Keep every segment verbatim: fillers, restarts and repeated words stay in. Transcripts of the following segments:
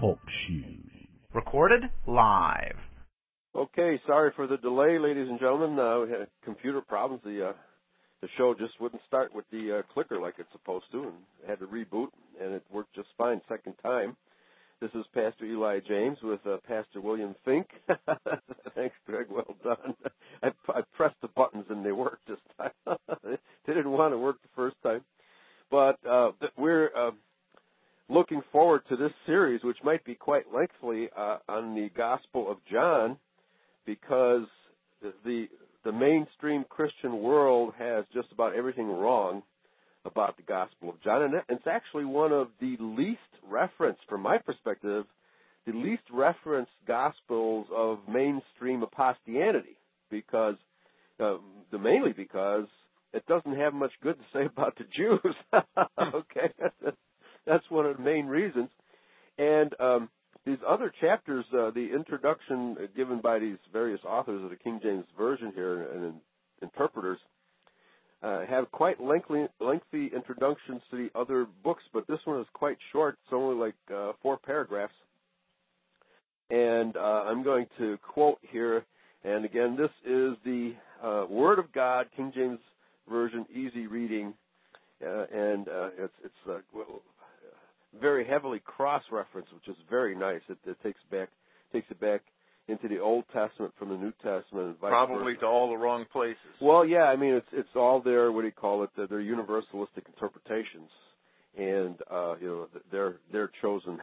Talk Show. Recorded live. Okay, sorry for the delay, ladies and gentlemen. Uh, we had computer problems. The uh, the show just wouldn't start with the uh, clicker like it's supposed to, and had to reboot, and it worked just fine second time. This is Pastor Eli James with uh, Pastor William Fink. Thanks, Greg. Well done. I, I pressed the buttons and they worked this time. They didn't want to work the first time. But uh, we're uh, looking forward to this series, which might be quite lengthy, uh, on the Gospel of John, because the the mainstream Christian world has just about everything wrong about the Gospel of John, and it's actually one of the least referenced, from my perspective, the least referenced Gospels of mainstream apostianity, because uh, the, mainly because it doesn't have much good to say about the Jews. Okay, that's, that's one of the main reasons. And um, these other chapters, uh, the introduction given by these various authors of the King James Version here and interpreters, Uh, have quite lengthy, lengthy introductions to the other books, but this one is quite short. It's only like uh, four paragraphs. And uh, I'm going to quote here, and again, this is the uh, Word of God, King James Version, easy reading, uh, and uh, it's, it's uh, very heavily cross-referenced, which is very nice. It, it takes back takes it back into the Old Testament from the New Testament. And vice Probably versa. to all the wrong places. Well, yeah, I mean, it's it's all there. What do you call it? They're universalistic interpretations, and uh, you know, they're they're chosen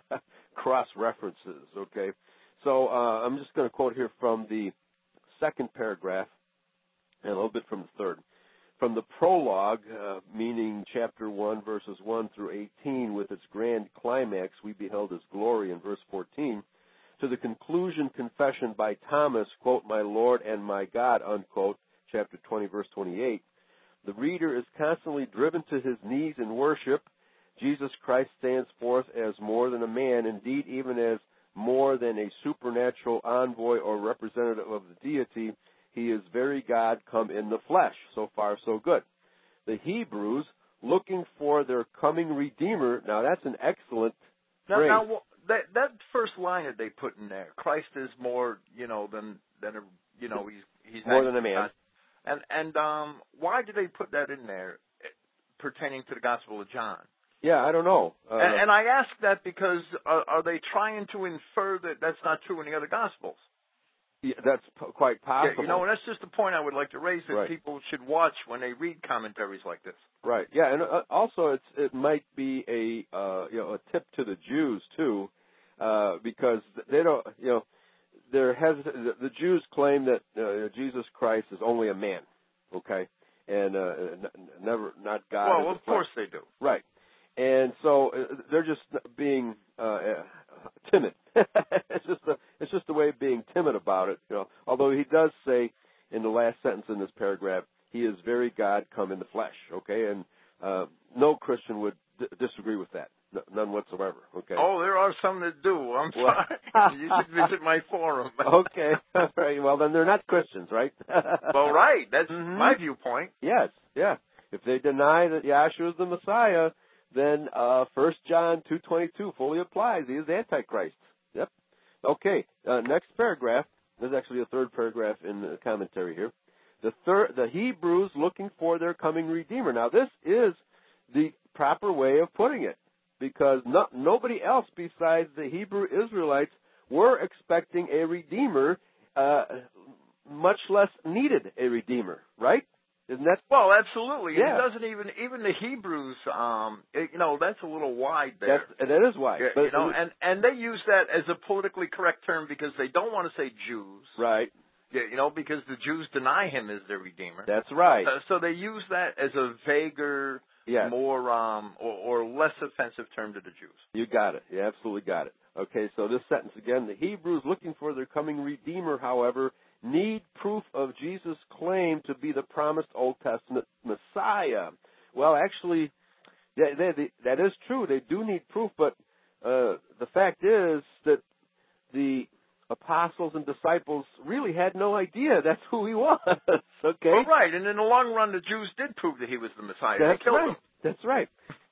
cross references. Okay, so uh, I'm just going to quote here from the second paragraph and a little bit from the third. From the prologue, uh, meaning chapter one, verses one through eighteen, with its grand climax, we beheld His glory in verse fourteen. To the conclusion confession by Thomas, quote, my Lord and my God, unquote, chapter twenty, verse twenty-eight, the reader is constantly driven to his knees in worship. Jesus Christ stands forth as more than a man, indeed even as more than a supernatural envoy or representative of the deity. He is very God come in the flesh. So far, so good. The Hebrews, looking for their coming Redeemer, now that's an excellent now, phrase. now, That that first line that they put in there, Christ is more, you know, than than a, you know, he's he's more not, than a man. And and um, why did they put that in there, pertaining to the Gospel of John? Yeah, I don't know. Uh, and, and I ask that because are, are they trying to infer that that's not true in the other Gospels? Yeah, that's p- quite possible. Yeah, you know, and that's just a point I would like to raise that right. people should watch when they read commentaries like this. Right. Yeah, and uh, also it's it might be a uh, you know a tip to the Jews too, uh, because they don't you know there has the Jews claim that uh, Jesus Christ is only a man, okay, and uh, n- never not God. Well, of course they do. Right, and so uh, they're just being uh, timid. it's just a it's just a way of being timid about it, you know. Although he does say in the last sentence in this paragraph, he is very God come in the flesh, okay? And uh, no Christian would d- disagree with that, N- none whatsoever, okay? Oh, there are some that do. I'm well, sorry. You should visit my forum. Okay, all right. Well, then they're not Christians, right? Well, right. That's mm-hmm. my viewpoint. Yes, yeah. If they deny that Yahshua is the Messiah, then uh, First John two twenty-two fully applies. He is Antichrist. Yep. Okay, uh, next paragraph. There's actually a third paragraph in the commentary here. The third, the Hebrews looking for their coming Redeemer. Now, this is the proper way of putting it, because no, nobody else besides the Hebrew Israelites were expecting a Redeemer, uh, much less needed a Redeemer, right? Isn't that? Well, absolutely. Yeah. It doesn't even, even the Hebrews, um, it, you know, that's a little wide there. That's, that is wide. Yeah, but, you know, and, and they use that as a politically correct term because they don't want to say Jews. Right. Yeah, you know, because the Jews deny him as their Redeemer. That's right. Uh, so they use that as a vaguer, yes. more, um, or, or less offensive term to the Jews. You got it. You absolutely got it. Okay, so this sentence again, the Hebrews looking for their coming Redeemer, however, need proof of Jesus' claim to be the promised Old Testament Messiah. Well, actually, they, they, they, that is true. They do need proof, but uh, the fact is that the apostles and disciples really had no idea that's who he was. Okay? Well, right, and in the long run, the Jews did prove that he was the Messiah. That's they killed right. him. That's right.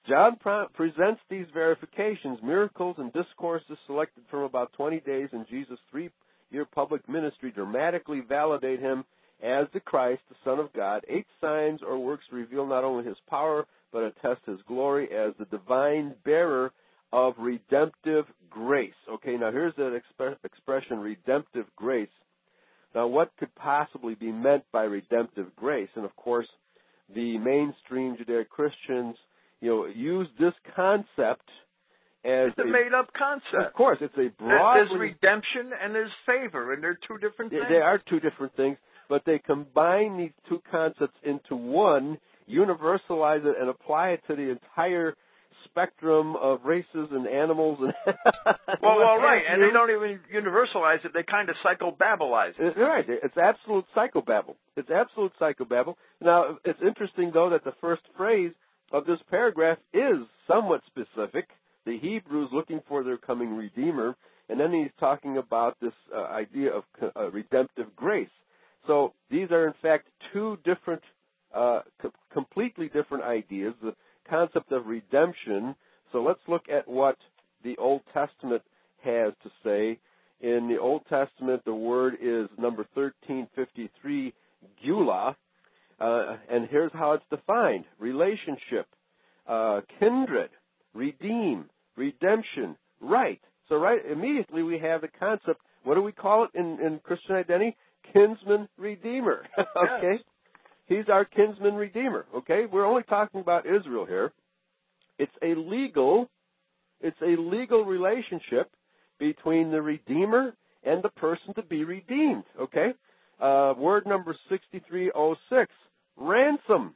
John pro- presents these verifications, miracles, and discourses selected from about twenty days in Jesus' three-year public ministry dramatically validate him as the Christ, the Son of God. Eight signs or works reveal not only his power, but attest his glory as the divine bearer of redemptive grace. Okay, now here's that exp- expression, redemptive grace. Now, what could possibly be meant by redemptive grace? And, of course, the mainstream Judeo-Christians, you know, use this concept as it's a, a made-up concept. Of course, it's a broad. There's redemption and there's favor, and they're two different things. They are two different things, but they combine these two concepts into one, universalize it, and apply it to the entire spectrum of races and animals. And well, well, right, and they don't even universalize it. They kind of psychobabblize it. Right, it's absolute psychobabble. It's absolute psychobabble. Now, it's interesting, though, that the first phrase of this paragraph is somewhat specific. The Hebrews looking for their coming Redeemer, and then he's talking about this uh, idea of uh, redemptive grace. So these are, in fact, two different, uh, co- completely different ideas. The concept of redemption. So let's look at what the Old Testament has to say. In the Old Testament, the word is number thirteen fifty-three, Geulah, uh, and here's how it's defined. Relationship, uh, kindred, redeem, redemption, right. So right immediately we have the concept, what do we call it in, in Christian identity? Kinsman redeemer. Okay? Yes. He's our kinsman redeemer. Okay? We're only talking about Israel here. It's a legal, it's a legal relationship between the redeemer and the person to be redeemed. Okay? Uh, word number sixty-three oh six, ransom.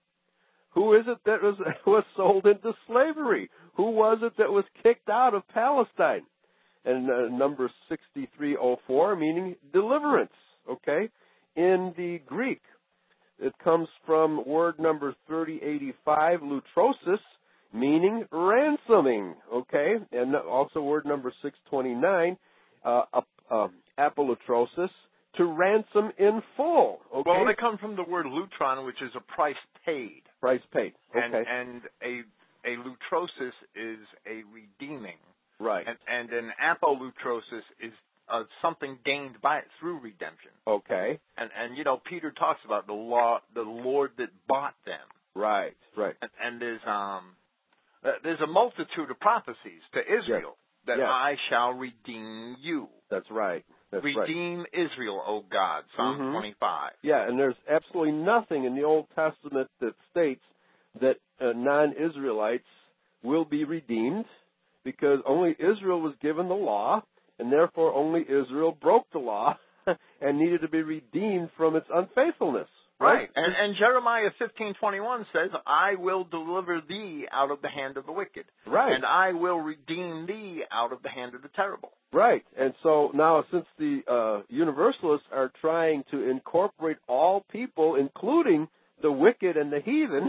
Who is it that was, was sold into slavery? Who was it that was kicked out of Palestine? And uh, number sixty-three oh four, meaning deliverance, okay? In the Greek, it comes from word number thirty eighty-five, lutrosis, meaning ransoming, okay? And also word number six twenty-nine, uh, uh, apolutrosis, to ransom in full, okay? Well, they come from the word lutron, which is a price paid. Price paid, okay. And, and a a lutrosis is a redeeming. Right. And, and an apolutrosis is uh, something gained by it through redemption. Okay. And, and, you know, Peter talks about the law, the Lord that bought them. Right, right. And, and there's um, uh, there's a multitude of prophecies to Israel yes. that yes. I shall redeem you. That's right. That's redeem right. Israel, O God, Psalm mm-hmm. twenty-five. Yeah, and there's absolutely nothing in the Old Testament that states that uh, non-Israelites will be redeemed, because only Israel was given the law, and therefore only Israel broke the law and needed to be redeemed from its unfaithfulness. Right. right. And, and Jeremiah fifteen twenty-one says, I will deliver thee out of the hand of the wicked. Right. And I will redeem thee out of the hand of the terrible. Right. And so now, since the uh, Universalists are trying to incorporate all people, including the wicked and the heathen,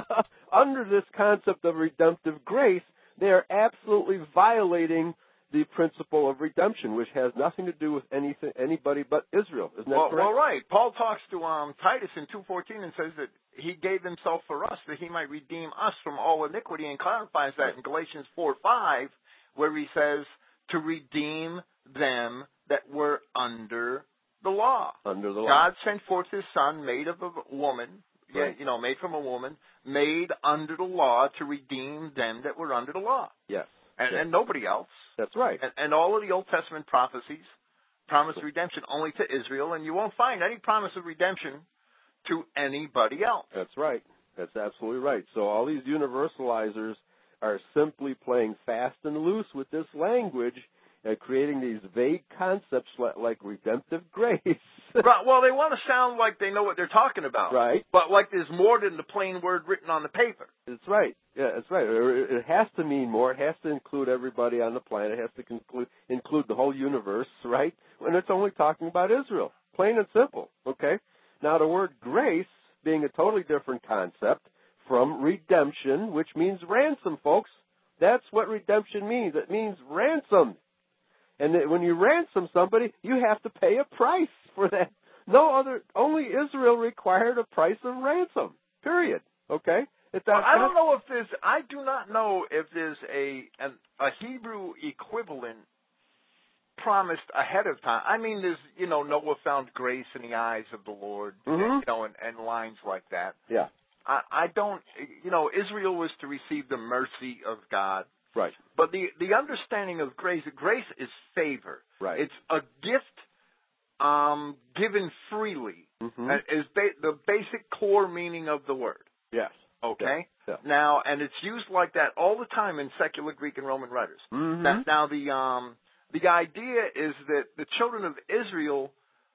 under this concept of redemptive grace, they are absolutely violating the principle of redemption, which has nothing to do with anything, anybody but Israel. Isn't that well, correct? Well, right. Paul talks to um, Titus in two fourteen and says that he gave himself for us that he might redeem us from all iniquity, and clarifies that in Galatians four five, where he says to redeem them that were under the law. Under the law. God sent forth his Son, made of a woman, right. you know, made from a woman, made under the law to redeem them that were under the law. Yes. And, yes. and nobody else. That's right. And, and all of the Old Testament prophecies promise redemption only to Israel, and you won't find any promise of redemption to anybody else. That's right. That's absolutely right. So all these universalizers are simply playing fast and loose with this language and creating these vague concepts like, like redemptive grace. Right. Well, they want to sound like they know what they're talking about. Right. But like there's more than the plain word written on the paper. That's right. Yeah, that's right. It has to mean more. It has to include everybody on the planet. It has to conclude, include the whole universe, right? When it's only talking about Israel. Plain and simple, okay? Now, the word grace being a totally different concept from redemption, which means ransom, folks. That's what redemption means. It means ransom. And that when you ransom somebody, you have to pay a price for that. No other, only Israel required a price of ransom, period, okay? It, well, I don't know if there's. I do not know if there's a an, a Hebrew equivalent promised ahead of time. I mean, there's you know Noah found grace in the eyes of the Lord, mm-hmm. and, you know, and, and lines like that. Yeah. I, I don't. You know, Israel was to receive the mercy of God. Right. But the the understanding of grace, grace is favor. Right. It's a gift um, given freely. Mm-hmm. Is ba- the basic core meaning of the word. Yes. Okay. Yeah. Yeah. Now, and it's used like that all the time in secular Greek and Roman writers. Mm-hmm. That, now, the um, the idea is that the children of Israel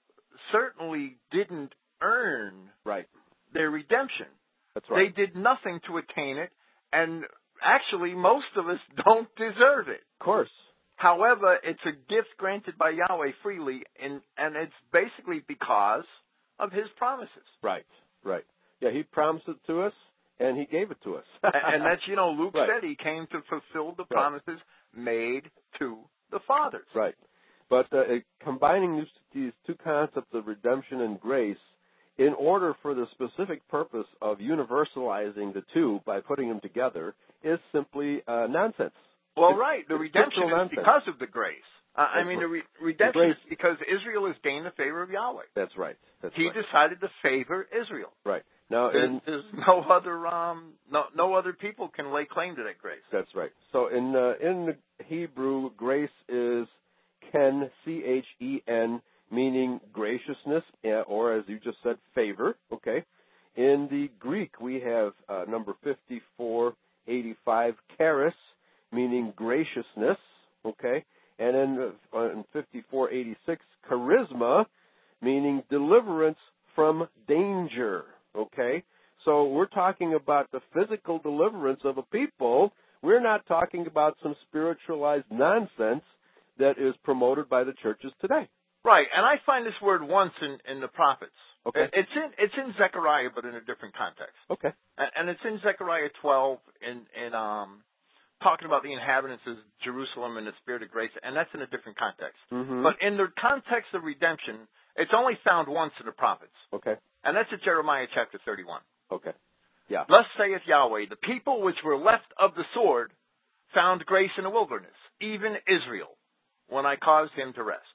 certainly didn't earn right. their redemption. That's right. They did nothing to attain it, and actually, most of us don't deserve it. Of course. However, it's a gift granted by Yahweh freely, and, and it's basically because of His promises. Right, right. Yeah, He promised it to us, and He gave it to us. and, and that's, you know, Luke right. said He came to fulfill the right. promises made to the fathers. Right. But uh, combining these, these two concepts of redemption and grace, in order for the specific purpose of universalizing the two by putting them together, is simply uh, nonsense. Well, it's, right. The it's redemption is nonsense. because of the grace. Uh, I mean, the re- redemption the grace, is because Israel has gained the favor of Yahweh. That's right. That's he right. decided to favor Israel. Right. Now, There's, in, there's no other um, no no other people can lay claim to that grace. That's right. So in uh, in the Hebrew, grace is chen, C H E N, meaning graciousness, or as you just said, favor. Okay. In the Greek, we have uh, number fifty-four eighty-five, charis, meaning graciousness. Okay. And in, uh, in fifty-four eighty-six, charisma, meaning deliverance from danger. Okay. So we're talking about the physical deliverance of a people. We're not talking about some spiritualized nonsense that is promoted by the churches today. Right, and I find this word once in, in the prophets. Okay. It's in it's in Zechariah, but in a different context. Okay. And, and it's in Zechariah twelve, in in um, talking about the inhabitants of Jerusalem and the spirit of grace, and that's in a different context. Mm-hmm. But in the context of redemption, it's only found once in the prophets. Okay. And that's at Jeremiah chapter thirty-one. Okay. Yeah. Thus saith Yahweh, the people which were left of the sword found grace in the wilderness, even Israel, when I caused him to rest.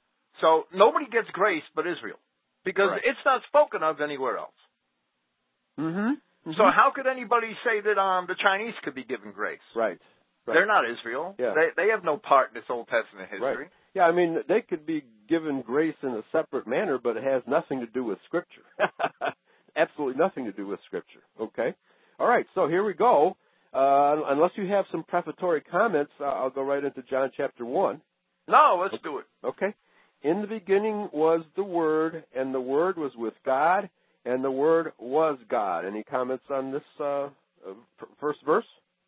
So nobody gets grace but Israel, because right. it's not spoken of anywhere else. Mm-hmm. Mm-hmm. So how could anybody say that um, the Chinese could be given grace? Right. right. They're not Israel. Yeah. They they have no part in this Old Testament history. Right. Yeah, I mean, they could be given grace in a separate manner, but it has nothing to do with Scripture. Absolutely nothing to do with Scripture. Okay? All right, so here we go. Uh, unless you have some prefatory comments, uh, I'll go right into John chapter one. No, let's okay. do it. Okay. In the beginning was the Word, and the Word was with God, and the Word was God. Any comments on this uh, uh, first verse?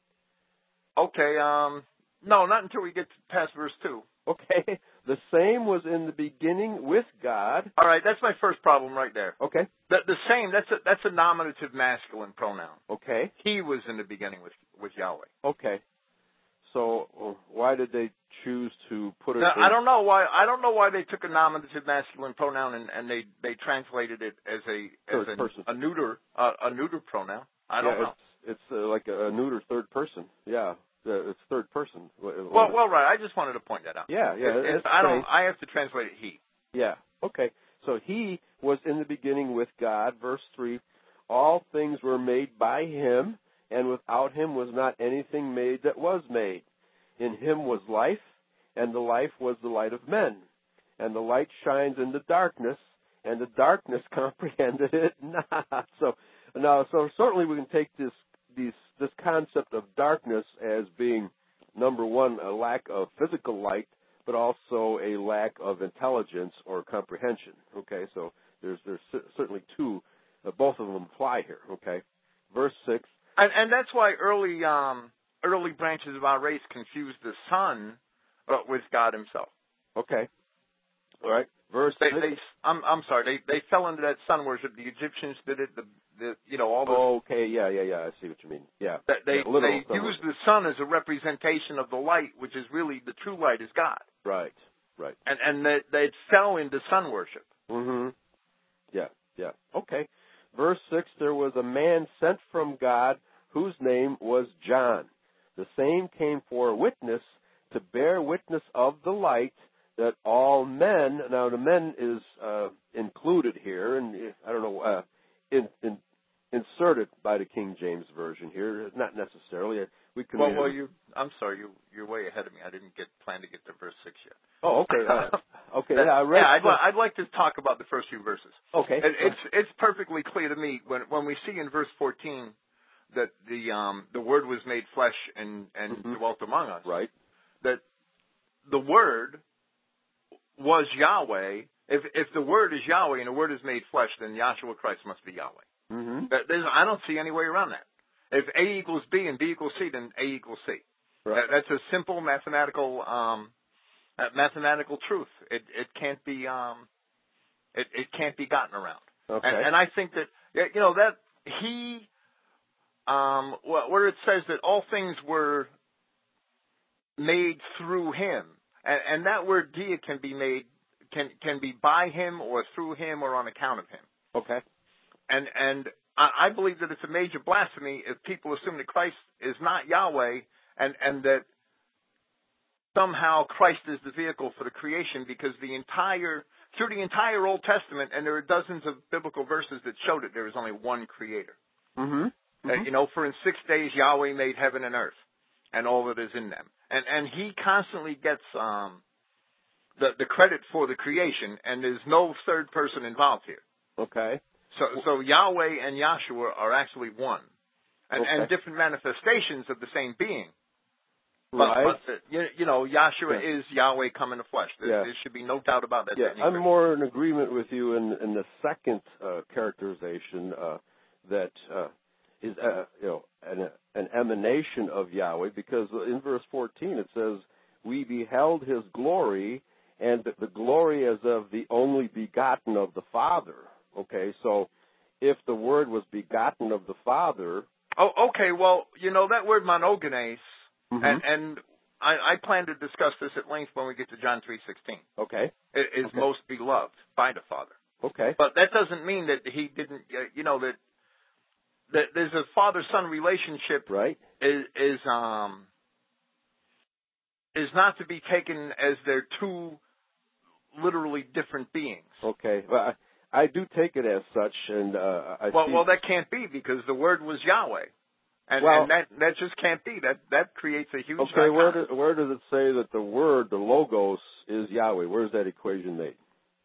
Okay, um, no, not until we get past verse two. Okay. The same was in the beginning with God. All right, that's my first problem right there. Okay. The, the same, that's a, that's a nominative masculine pronoun. Okay. He was in the beginning with, with Yahweh. Okay. So uh, why did they choose to put it Now, in? I don't know why I don't know why they took a nominative masculine pronoun and, and they, they translated it as a as Third a, person. a neuter uh, a neuter pronoun. I don't yeah, know. It's, it's uh, like a, a neuter third person. Yeah. Uh, it's third person. Well, well, right. I just wanted to point that out. Yeah, yeah. It, it's I don't. strange. I have to translate it he. Yeah. Okay. So he was in the beginning with God. Verse three. All things were made by him, and without him was not anything made that was made. In him was life, and the life was the light of men. And the light shines in the darkness, and the darkness comprehended it not. So now, so certainly we can take this these this concept of darkness as being, number one, a lack of physical light, but also a lack of intelligence or comprehension. Okay, so there's there's certainly two, uh, both of them apply here. Okay, verse six. And, and that's why early um, early branches of our race confused the sun uh, with God Himself. Okay, all right. Verse they, six. they, I'm I'm sorry. They they fell into that sun worship. The Egyptians did it. The the you know all the. Oh, okay, yeah, yeah, yeah. I see what you mean. Yeah. They they, yeah, they use the sun as a representation of the light, which is really the true light is God. Right. Right. And and they they fell into sun worship. Mm-hmm. Yeah. Yeah. Okay. verse six, there was a man sent from God whose name was John. The same came for a witness to bear witness of the light, that all men, now the men is uh, included here, and I don't know, uh, in, in, inserted by the King James Version here, not necessarily. We can well, well, you, I'm sorry, you, you're way ahead of me. I didn't get plan to get to verse six yet. Oh, okay. Uh, okay, yeah, I read. Yeah, I'd, li- I'd like to talk about the first few verses. Okay. It, it's it's perfectly clear to me when when we see in verse fourteen that the um the Word was made flesh and and mm-hmm. dwelt among us. Right. That the Word was Yahweh. If if the Word is Yahweh and the Word is made flesh, then Yahshua Christ must be Yahweh. Mm-hmm. That, there's, I don't see any way around that. If A equals B and B equals C, then A equals C. Right. That, that's a simple mathematical um, uh, mathematical truth. It it can't be um, it it can't be gotten around. Okay. And, and I think that you know that he um, where it says that all things were made through him, and, and that word dia can be made can can be by him or through him or on account of him. Okay. And and I believe that it's a major blasphemy if people assume that Christ is not Yahweh and, and that somehow Christ is the vehicle for the creation, because the entire through the entire Old Testament, and there are dozens of biblical verses that show that there is only one creator. Mm-hmm. Mm-hmm. Uh, you know, for in six days Yahweh made heaven and earth and all that is in them. And and he constantly gets um, the, the credit for the creation, and there's no third person involved here. Okay. So, so Yahweh and Yahshua are actually one, and, okay. and different manifestations of the same being. But, right. but the, you, you know, Yahshua yeah. is Yahweh come in the flesh. There, yeah. there should be no doubt about that. Yeah, I'm more in agreement with you in, in the second uh, characterization uh, that uh, is, uh, you know, an, an emanation of Yahweh, because in verse fourteen it says, "We beheld His glory, and the glory as of the only begotten of the Father." Okay, so if the Word was begotten of the Father... Oh, okay, well, you know, that word monogenes, mm-hmm. and, and I, I plan to discuss this at length when we get to John three sixteen. Okay. It is okay. most beloved by the Father. Okay. But that doesn't mean that he didn't, uh, you know, that, that there's a father-son relationship right. is, is, um, is not to be taken as they're two literally different beings. Okay. Well, I, I do take it as such, and uh, I well, see... well, that can't be, because the Word was Yahweh, and, well, and that that just can't be. That that creates a huge. Okay, where, do, where does it say that the Word, the Logos, is Yahweh? Where's that equation made?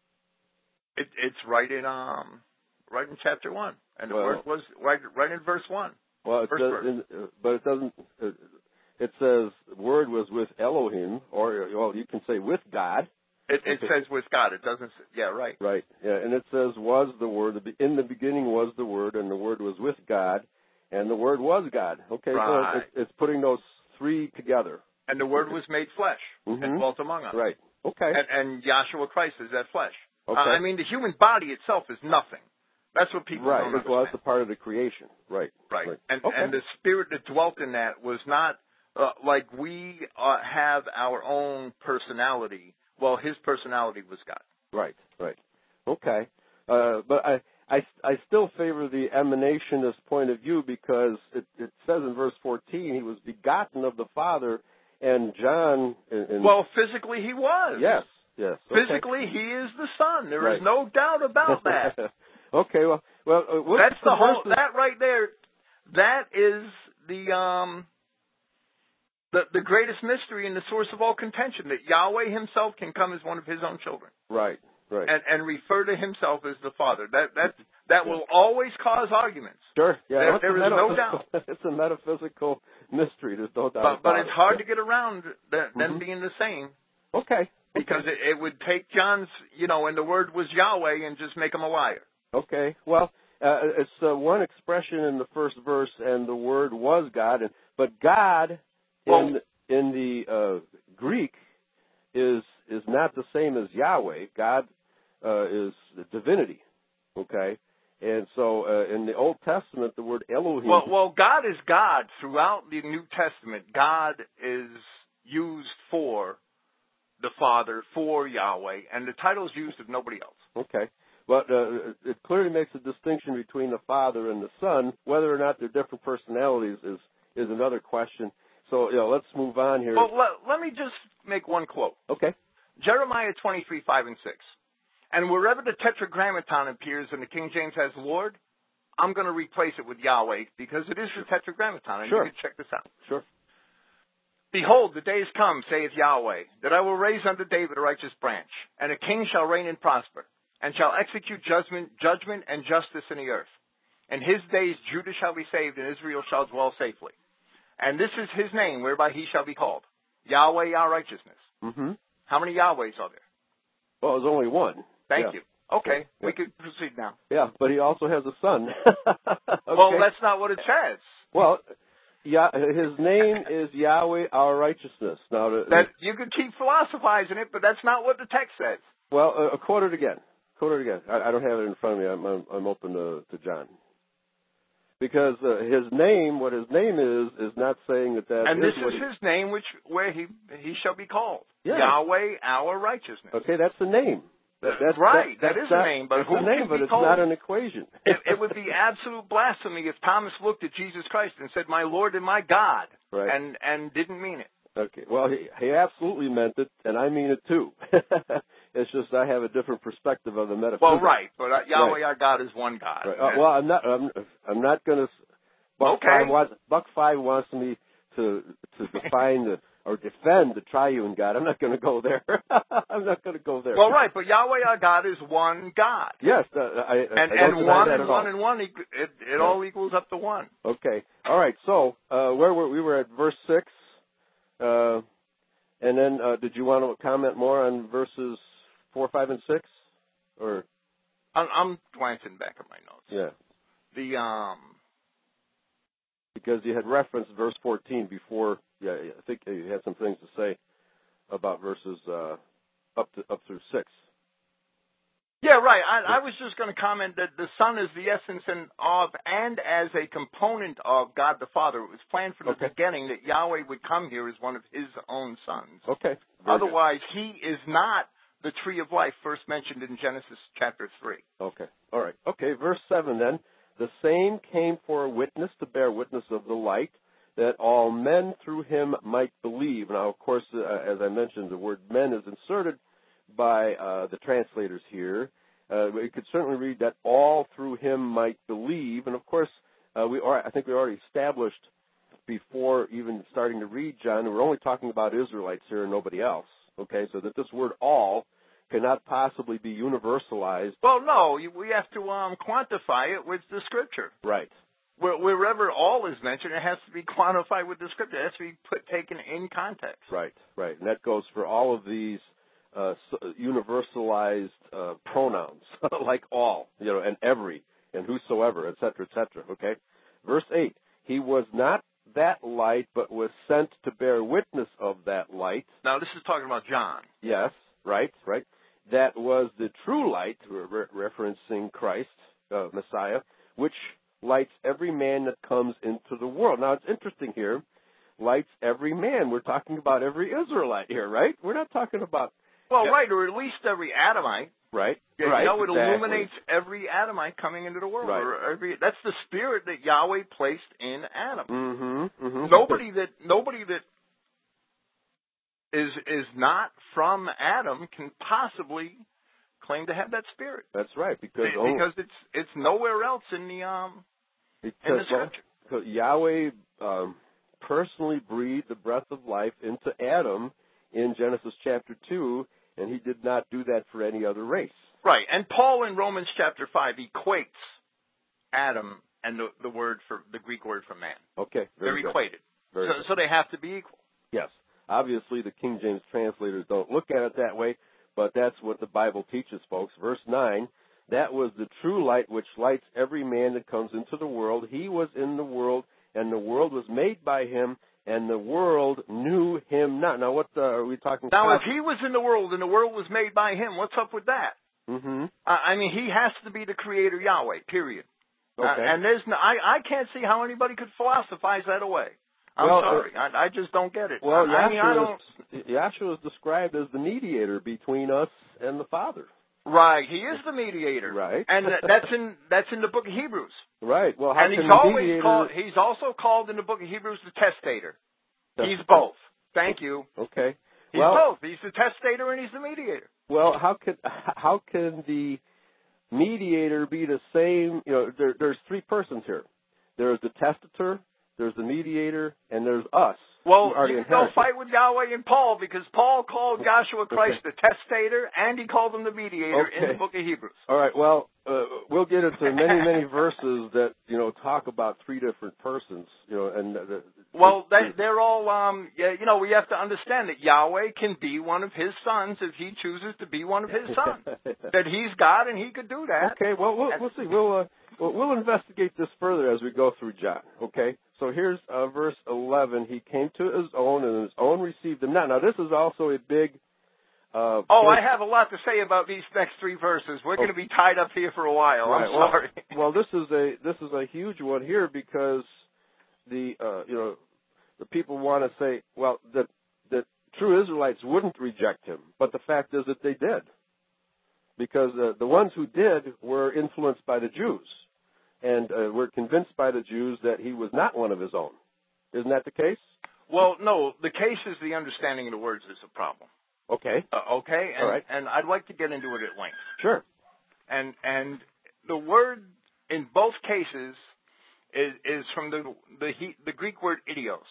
It, it's right in um, right in chapter one, and the well, Word was right right in verse one. Well, it does, in, uh, but it doesn't. Uh, it says the Word was with Elohim, or well, you can say with God. It, it says with God. It doesn't. Yeah, right. Right. Yeah, and it says was the Word. In the beginning was the Word, and the Word was with God, and the Word was God. Okay, right. so it, it's putting those three together. And the Word was made flesh mm-hmm. and dwelt among us. Right. Okay. And, and Yahshua Christ is that flesh. Okay. Uh, I mean, the human body itself is nothing. That's what people right. don't understand. Well, it's a part of the creation. Right. Right. right. And okay. and the spirit that dwelt in that was not uh, like we uh, have our own personality. Well, his personality was God. Right, right. Okay. Uh, but I, I, I still favor the emanationist point of view, because it, it says in verse fourteen, he was begotten of the Father, and John... In, in, well, physically he was. Yes, yes. Okay. Physically he is the Son. There right. is no doubt about that. okay, well... well uh, That's the, the whole... verses? That right there, that is the... um. The, the greatest mystery and the source of all contention, that Yahweh himself can come as one of his own children. Right, right. And, and refer to himself as the Father. That that that yeah. will always cause arguments. Sure, yeah. There, there is no doubt. It's a metaphysical mystery. There's no doubt but, about but it's it. hard to get around that, them mm-hmm. being the same. Okay. Because okay. it, it would take John's, you know, and the Word was Yahweh, and just make him a liar. Okay. Well, uh, it's uh, one expression in the first verse, and the Word was God, and but God... Well, in in the uh, Greek is is not the same as Yahweh. God uh, is divinity, okay? And so uh, in the Old Testament, the word Elohim... Well, well, God is God. Throughout the New Testament, God is used for the Father, for Yahweh, and the title is used of nobody else. Okay. But uh, it clearly makes a distinction between the Father and the Son. Whether or not they're different personalities is is another question. So, you know, let's move on here. Well, let, let me just make one quote. Okay. Jeremiah twenty-three, five and six. And wherever the tetragrammaton appears and the King James has Lord, I'm going to replace it with Yahweh because it is the tetragrammaton. And Sure. you can check this out. Sure. Behold, the days come, saith Yahweh, that I will raise unto David a righteous branch, and a king shall reign and prosper, and shall execute judgment, judgment and justice in the earth. In his days Judah shall be saved, and Israel shall dwell safely. And this is his name, whereby he shall be called, Yahweh our righteousness. Mm-hmm. How many Yahwehs are there? Well, there's only one. Thank yeah. you. Okay, yeah. we can proceed now. Yeah, but he also has a son. Okay. Well, that's not what it says. Well, yeah, his name is Yahweh our righteousness. Now, the, that you could keep philosophizing it, but that's not what the text says. Well, uh, quote it again. Quote it again. I, I don't have it in front of me. I'm, I'm, I'm open to, to John. Because uh, his name, what his name is, is not saying that that and is this what is he, his name, which where he he shall be called yeah. Yahweh our righteousness. Okay, that's the name. That, that's, right, that, that is not, a name, but who a name, can but be it's called? not an equation. it, it would be absolute blasphemy if Thomas looked at Jesus Christ and said, "My Lord and my God," right. and and didn't mean it. Okay, well, he, he absolutely meant it, and I mean it too. It's just I have a different perspective of the metaphysics. Well, right, but uh, Yahweh right. our God is one God. Right. Uh, well, I'm not. I'm, I'm not going to. Buck okay. Five wants, Buck Five wants me to to define the or defend the triune God. I'm not going to go there. I'm not going to go there. Well, right, but Yahweh our God is one God. Yes, uh, I, and I don't and one that and at one all. and one, it it, it yeah. all equals up to one. Okay, all right. So uh, where were we? Were at verse six, uh, and then uh, did you want to comment more on verses four, five, and six, or? I'm, I'm glancing back at my notes. Yeah. The um. Because you had referenced verse fourteen before. Yeah, I think you had some things to say about verses uh, up to up through six. Yeah, right. I, I was just going to comment that the Son is the essence and of and as a component of God the Father. It was planned from the okay. beginning that Yahweh would come here as one of His own sons. Okay. Very Otherwise, good. He is not the tree of life first mentioned in Genesis chapter three. Okay. All right. Okay. Verse seven then. The same came for a witness to bear witness of the light, that all men through him might believe. Now, of course, uh, as I mentioned, the word men is inserted by uh, the translators here. Uh, we could certainly read that all through him might believe. And, of course, uh, we are, I think we already established before even starting to read John, we're only talking about Israelites here and nobody else. Okay, so that this word all cannot possibly be universalized. Well, no, we have to um, quantify it with the Scripture. Right. Where, wherever all is mentioned, it has to be quantified with the Scripture. It has to be put taken in context. Right, right. And that goes for all of these uh, universalized uh, pronouns, like all, you know, and every, and whosoever, et cetera, et cetera, okay? Verse eight, he was not that light, but was sent to bear witness of that light. Now, this is talking about John. Yes, right, right. That was the true light, re- referencing Christ, uh, Messiah, which lights every man that comes into the world. Now, it's interesting here, lights every man. We're talking about every Israelite here, right? We're not talking about... Well, right, or at least every Adamite. Right, yeah, right, You know, it exactly. illuminates every Adamite coming into the world. Right. Or every, that's the spirit that Yahweh placed in Adam. Mm-hmm, mm-hmm. Nobody that nobody that is is not from Adam can possibly claim to have that spirit. That's right, because Be, only, because it's it's nowhere else in the um because, in the Scripture. Well, Yahweh um, personally breathed the breath of life into Adam in Genesis chapter two, and he did not do that for any other race. Right, and Paul in Romans chapter five equates Adam and the, the word for the Greek word for man. Okay, very They're good. equated, Very so, good. so they have to be equal. Yes. Obviously, the King James translators don't look at it that way, but that's what the Bible teaches, folks. Verse nine, that was the true light which lights every man that comes into the world. He was in the world, and the world was made by him, and the world knew him not. Now, what uh, are we talking about? Now, if he was in the world and the world was made by him, what's up with that? Mm-hmm. Uh, I mean, he has to be the creator Yahweh, period. Okay. Uh, and there's no, I, I can't see how anybody could philosophize that away. I'm well, sorry. Uh, I, I just don't get it. Well, I, I mean, I Yahshua, don't. is, Yahshua is described as the mediator between us and the Father. Right. He is the mediator. Right. And that's in that's in the book of Hebrews. Right. Well, how and can he's the always mediator... called he's also called in the book of Hebrews the testator. That's He's both. Thank you. Okay. He's well, both. He's the testator and he's the mediator. Well, how can how can the mediator be the same? You know, there, there's three persons here. There's the testator, there's the mediator, and there's us. Well, who are you the can go inheritors. fight with Yahweh and Paul because Paul called Joshua Christ Okay. the testator and he called him the mediator Okay. in the book of Hebrews. All right. Well, uh, we'll get into many, many verses that you know talk about three different persons. You know, and the, Well, they, they're all, um, yeah, you know, we have to understand that Yahweh can be one of his sons if he chooses to be one of his sons. That he's God and he could do that. Okay. Well, we'll, we'll see. We'll, uh, we'll we'll investigate this further as we go through John. Okay. So here's uh, verse eleven. He came to his own, and his own received him not. Now, this is also a big. Uh, oh, point. I have a lot to say about these next three verses. We're oh. going to be tied up here for a while. Right. I'm sorry. Well, well, this is a this is a huge one here because the uh, you know the people want to say, well, that that true Israelites wouldn't reject him, but the fact is that they did, because uh, the ones who did were influenced by the Jews. And uh, we're convinced by the Jews that he was not one of his own. Isn't that the case? Well, no. The case is the understanding of the words is a problem. Okay. Uh, okay. And, All right. and I'd like to get into it at length. Sure. And and the word in both cases is is from the the the Greek word idios.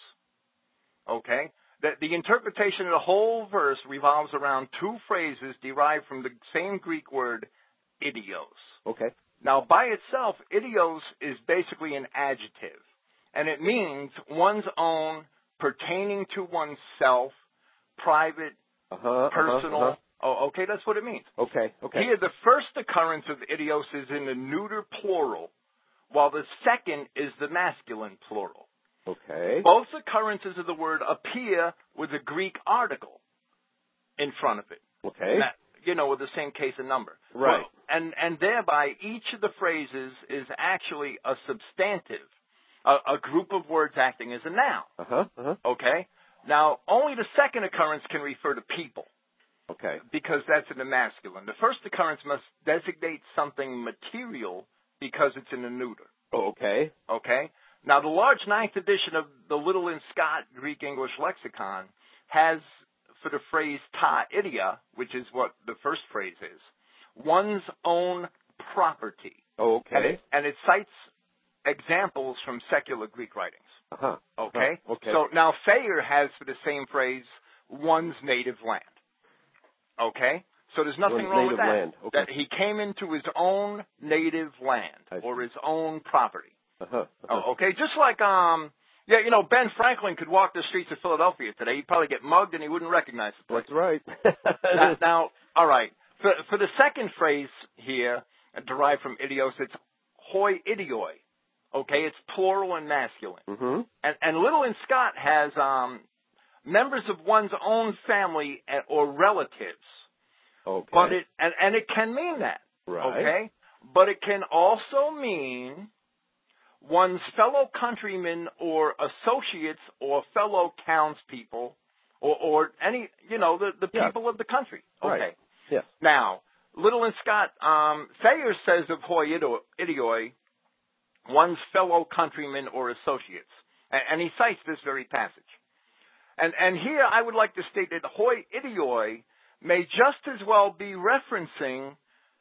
Okay. That the interpretation of the whole verse revolves around two phrases derived from the same Greek word idios. Okay. Now, by itself, idios is basically an adjective, and it means one's own, pertaining to oneself, private, uh-huh, personal. Uh-huh, uh-huh. Oh, okay, that's what it means. Okay, okay. Here, the first occurrence of idios is in the neuter plural, while the second is the masculine plural. Okay. Both occurrences of the word appear with a Greek article in front of it. Okay. That, you know, with the same case and number. Right. Well, and, and thereby, each of the phrases is actually a substantive, a, a group of words acting as a noun. Uh-huh, uh-huh. Okay? Now, only the second occurrence can refer to people. Okay. Because that's in the masculine. The first occurrence must designate something material because it's in the neuter. Oh, okay. Okay? Now, the large ninth edition of the Little and Scott Greek-English lexicon has, for the phrase ta idia, which is what the first phrase is, one's own property. Oh, okay. And it, and it cites examples from secular Greek writings. Uh-huh. Okay? Uh-huh. Okay. So now Thayer has for the same phrase, one's native land. Okay? So there's nothing one's wrong with that. Land. Okay. That he came into his own native land or his own property. Uh-huh. Uh-huh. Oh, okay? Just like, um, yeah, you know, Ben Franklin could walk the streets of Philadelphia today. He'd probably get mugged and he wouldn't recognize the place. That's right. now, now, all right. For, for the second phrase here, derived from idios, it's hoi idioi. Okay, it's plural and masculine. Mm-hmm. And, and Little and Scott has um, members of one's own family or relatives. Okay. But it and, and it can mean that. Right. Okay. But it can also mean one's fellow countrymen or associates or fellow townspeople or, or any, you know, the, the people yeah. of the country. Okay. Right. Yes. Now, Little and Scott, um, Thayer says of hoi idioi, one's fellow countrymen or associates. And, and he cites this very passage. And, and here I would like to state that hoi idioi may just as well be referencing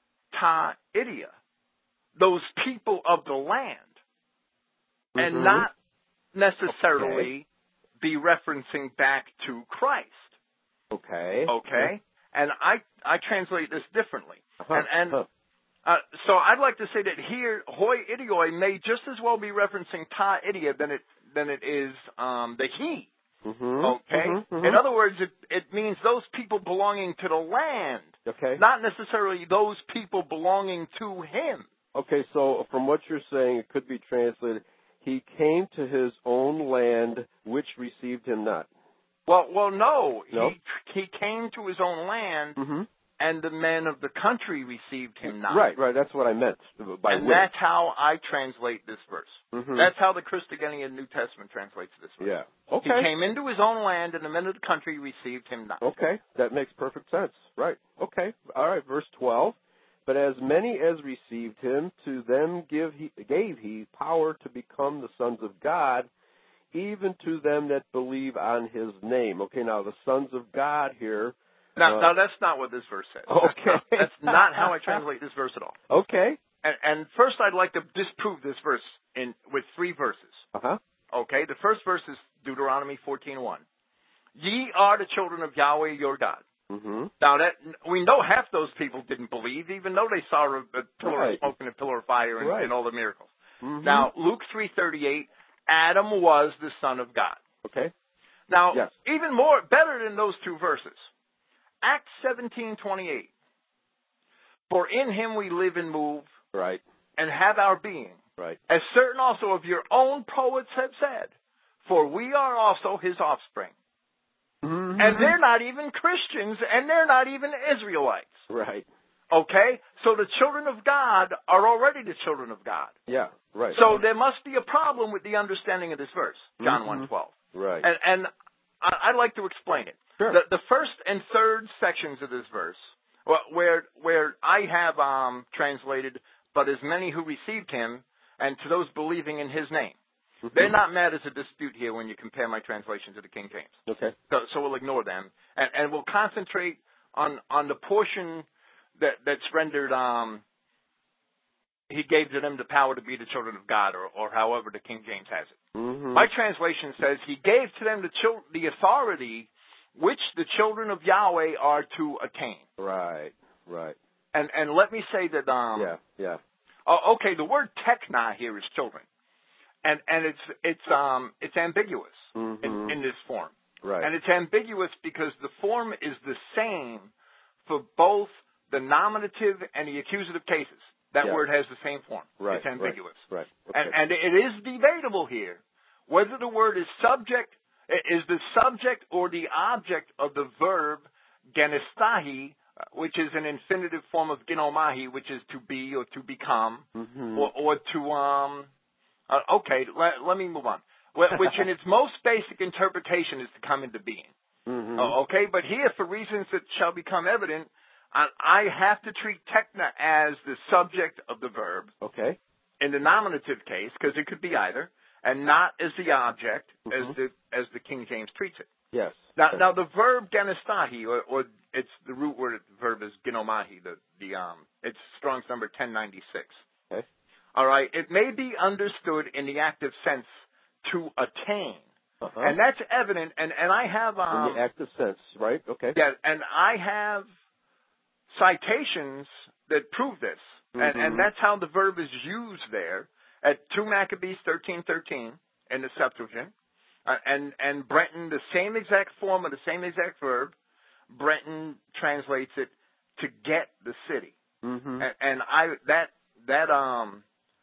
ta idia, those people of the land, mm-hmm. and not necessarily okay. be referencing back to Christ. Okay. Okay. And I I translate this differently. Uh-huh. And, and uh-huh. uh, so I'd like to say that here, hoi idioi may just as well be referencing ta idia than it than it is um, the he. Mm-hmm. Okay? Mm-hmm. Mm-hmm. In other words, it, it means those people belonging to the land, okay. not necessarily those people belonging to him. Okay, so from what you're saying, it could be translated, he came to his own land, which received him not. Well, well, no. no? He, he came to his own land, mm-hmm. and the men of the country received him not. Right, right. That's what I meant. By and which. that's how I translate this verse. Mm-hmm. That's how the Christogenea New Testament translates this verse. Yeah. Okay. He came into his own land, and the men of the country received him not. Okay. That makes perfect sense. Right. Okay. All right. Verse twelve. But as many as received him, to them give he, gave he power to become the sons of God, even to them that believe on his name. Okay, now the sons of God here. Now, uh, now that's not what this verse says. Okay. That's not how I translate this verse at all. Okay. And, and first, I'd like to disprove this verse in with three verses. Uh-huh. Okay, the first verse is Deuteronomy fourteen one. Ye are the children of Yahweh your God. Mm-hmm. Now, that we know half those people didn't believe, even though they saw a, a pillar Right. of smoke and a pillar of fire and, Right. and all the miracles. Mm-hmm. Now, Luke three thirty-eight, Adam was the son of God. Okay. Now, Yes. even more, better than those two verses, Acts seventeen twenty-eight. For in him we live and move Right. and have our being, Right. as certain also of your own poets have said, for we are also his offspring. Mm-hmm. And they're not even Christians, and they're not even Israelites. Right. Okay? So the children of God are already the children of God. Yeah. Right. So there must be a problem with the understanding of this verse, John Mm-hmm. one twelve. Right. And, and I- I'd like to explain it. Sure. The, the first and third sections of this verse, wh- where where I have um, translated, but as many who received him, and to those believing in his name. Mm-hmm. They're not mad as a dispute here when you compare my translation to the King James. Okay. So, so we'll ignore them, and, and we'll concentrate on, on the portion that, that's rendered, um, he gave to them the power to be the children of God, or, or however the King James has it. Mm-hmm. My translation says he gave to them the, chil- the authority which the children of Yahweh are to attain. Right. Right. And, and let me say that, um, Yeah. Yeah. oh, okay, the word tekna here is children. And and it's it's um it's ambiguous Mm-hmm. in, in this form. Right. And it's ambiguous because the form is the same for both the nominative and the accusative cases. That Yeah. word has the same form. Right. It's ambiguous. Right. Right. Okay. And and it is debatable here whether the word is subject is the subject or the object of the verb genestahi, which is an infinitive form of ginomai, which is to be or to become, Mm-hmm. or, or to um. Uh, okay, let, let me move on. Which in its most basic interpretation is to come into being. Mm-hmm. Uh, okay, but here, for reasons that shall become evident, I, I have to treat tekna as the subject of the verb Okay. in the nominative case, because it could be either, and not as the object, Mm-hmm. as the as the King James treats it. Yes. Now, Okay. now the verb genestahi, or, or it's the root word of the verb is ginomai, the the um, it's Strong's number ten ninety-six. Okay. All right, it may be understood in the active sense to attain, Uh-huh. and that's evident. And and I have um, In the active sense, right? Okay. yeah, and I have citations that prove this, and Mm-hmm. and that's how the verb is used there at two Maccabees thirteen thirteen in the Septuagint, uh, and and Brenton, the same exact form of the same exact verb, Brenton translates it to get the city, Mm-hmm. and, and I that that um.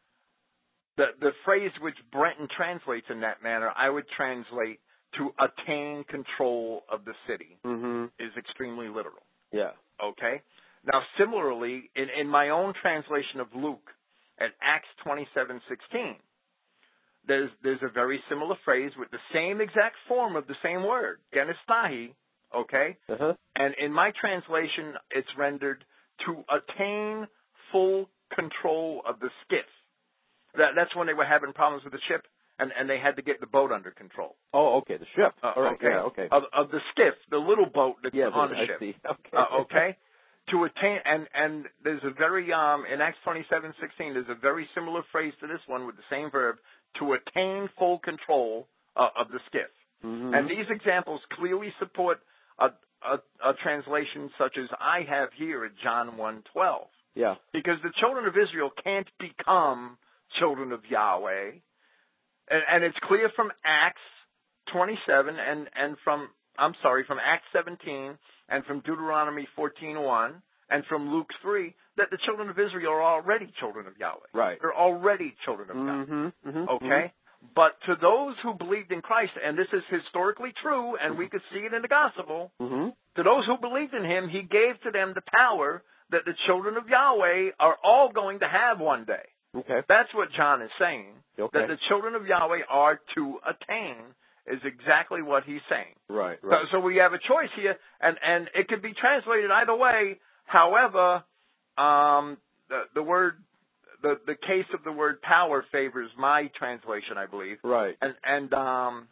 The the phrase which Brenton translates in that manner, I would translate to attain control of the city, Mm-hmm. is extremely literal. Yeah. Okay? Now, similarly, in, in my own translation of Luke at Acts twenty-seven sixteen, there's there's a very similar phrase with the same exact form of the same word, genestahi, okay? Uh-huh. And in my translation, it's rendered to attain full control of the skiff. That, that's when they were having problems with the ship, and, and they had to get the boat under control. Oh, okay. The ship. Uh, All right. okay. Yeah. Okay. Of, of the skiff, the little boat that's Yeah. on the I ship. see. Okay. Uh, okay. To attain, and and there's a very um in Acts twenty-seven sixteen, there's a very similar phrase to this one with the same verb, to attain full control uh, of the skiff. Mm-hmm. And these examples clearly support a, a a translation such as I have here at John one twelve, Yeah. because the children of Israel can't become children of Yahweh, and, and it's clear from Acts twenty-seven and and from I'm sorry from Acts seventeen and from Deuteronomy fourteen one and from Luke three that the children of Israel are already children of Yahweh. Right. They're already children of God. Mm-hmm. Mm-hmm. Okay, but to those who believed in Christ, and this is historically true, and we could see it in the gospel. Mm-hmm. To those who believed in Him, He gave to them the power that the children of Yahweh are all going to have one day. Okay. That's what John is saying. Okay. That the children of Yahweh are to attain is exactly what he's saying. Right. So, Right. so we have a choice here, and, and it could be translated either way. However, Um, the, the word, the the case of the word power favors my translation, I believe. Right. And and um,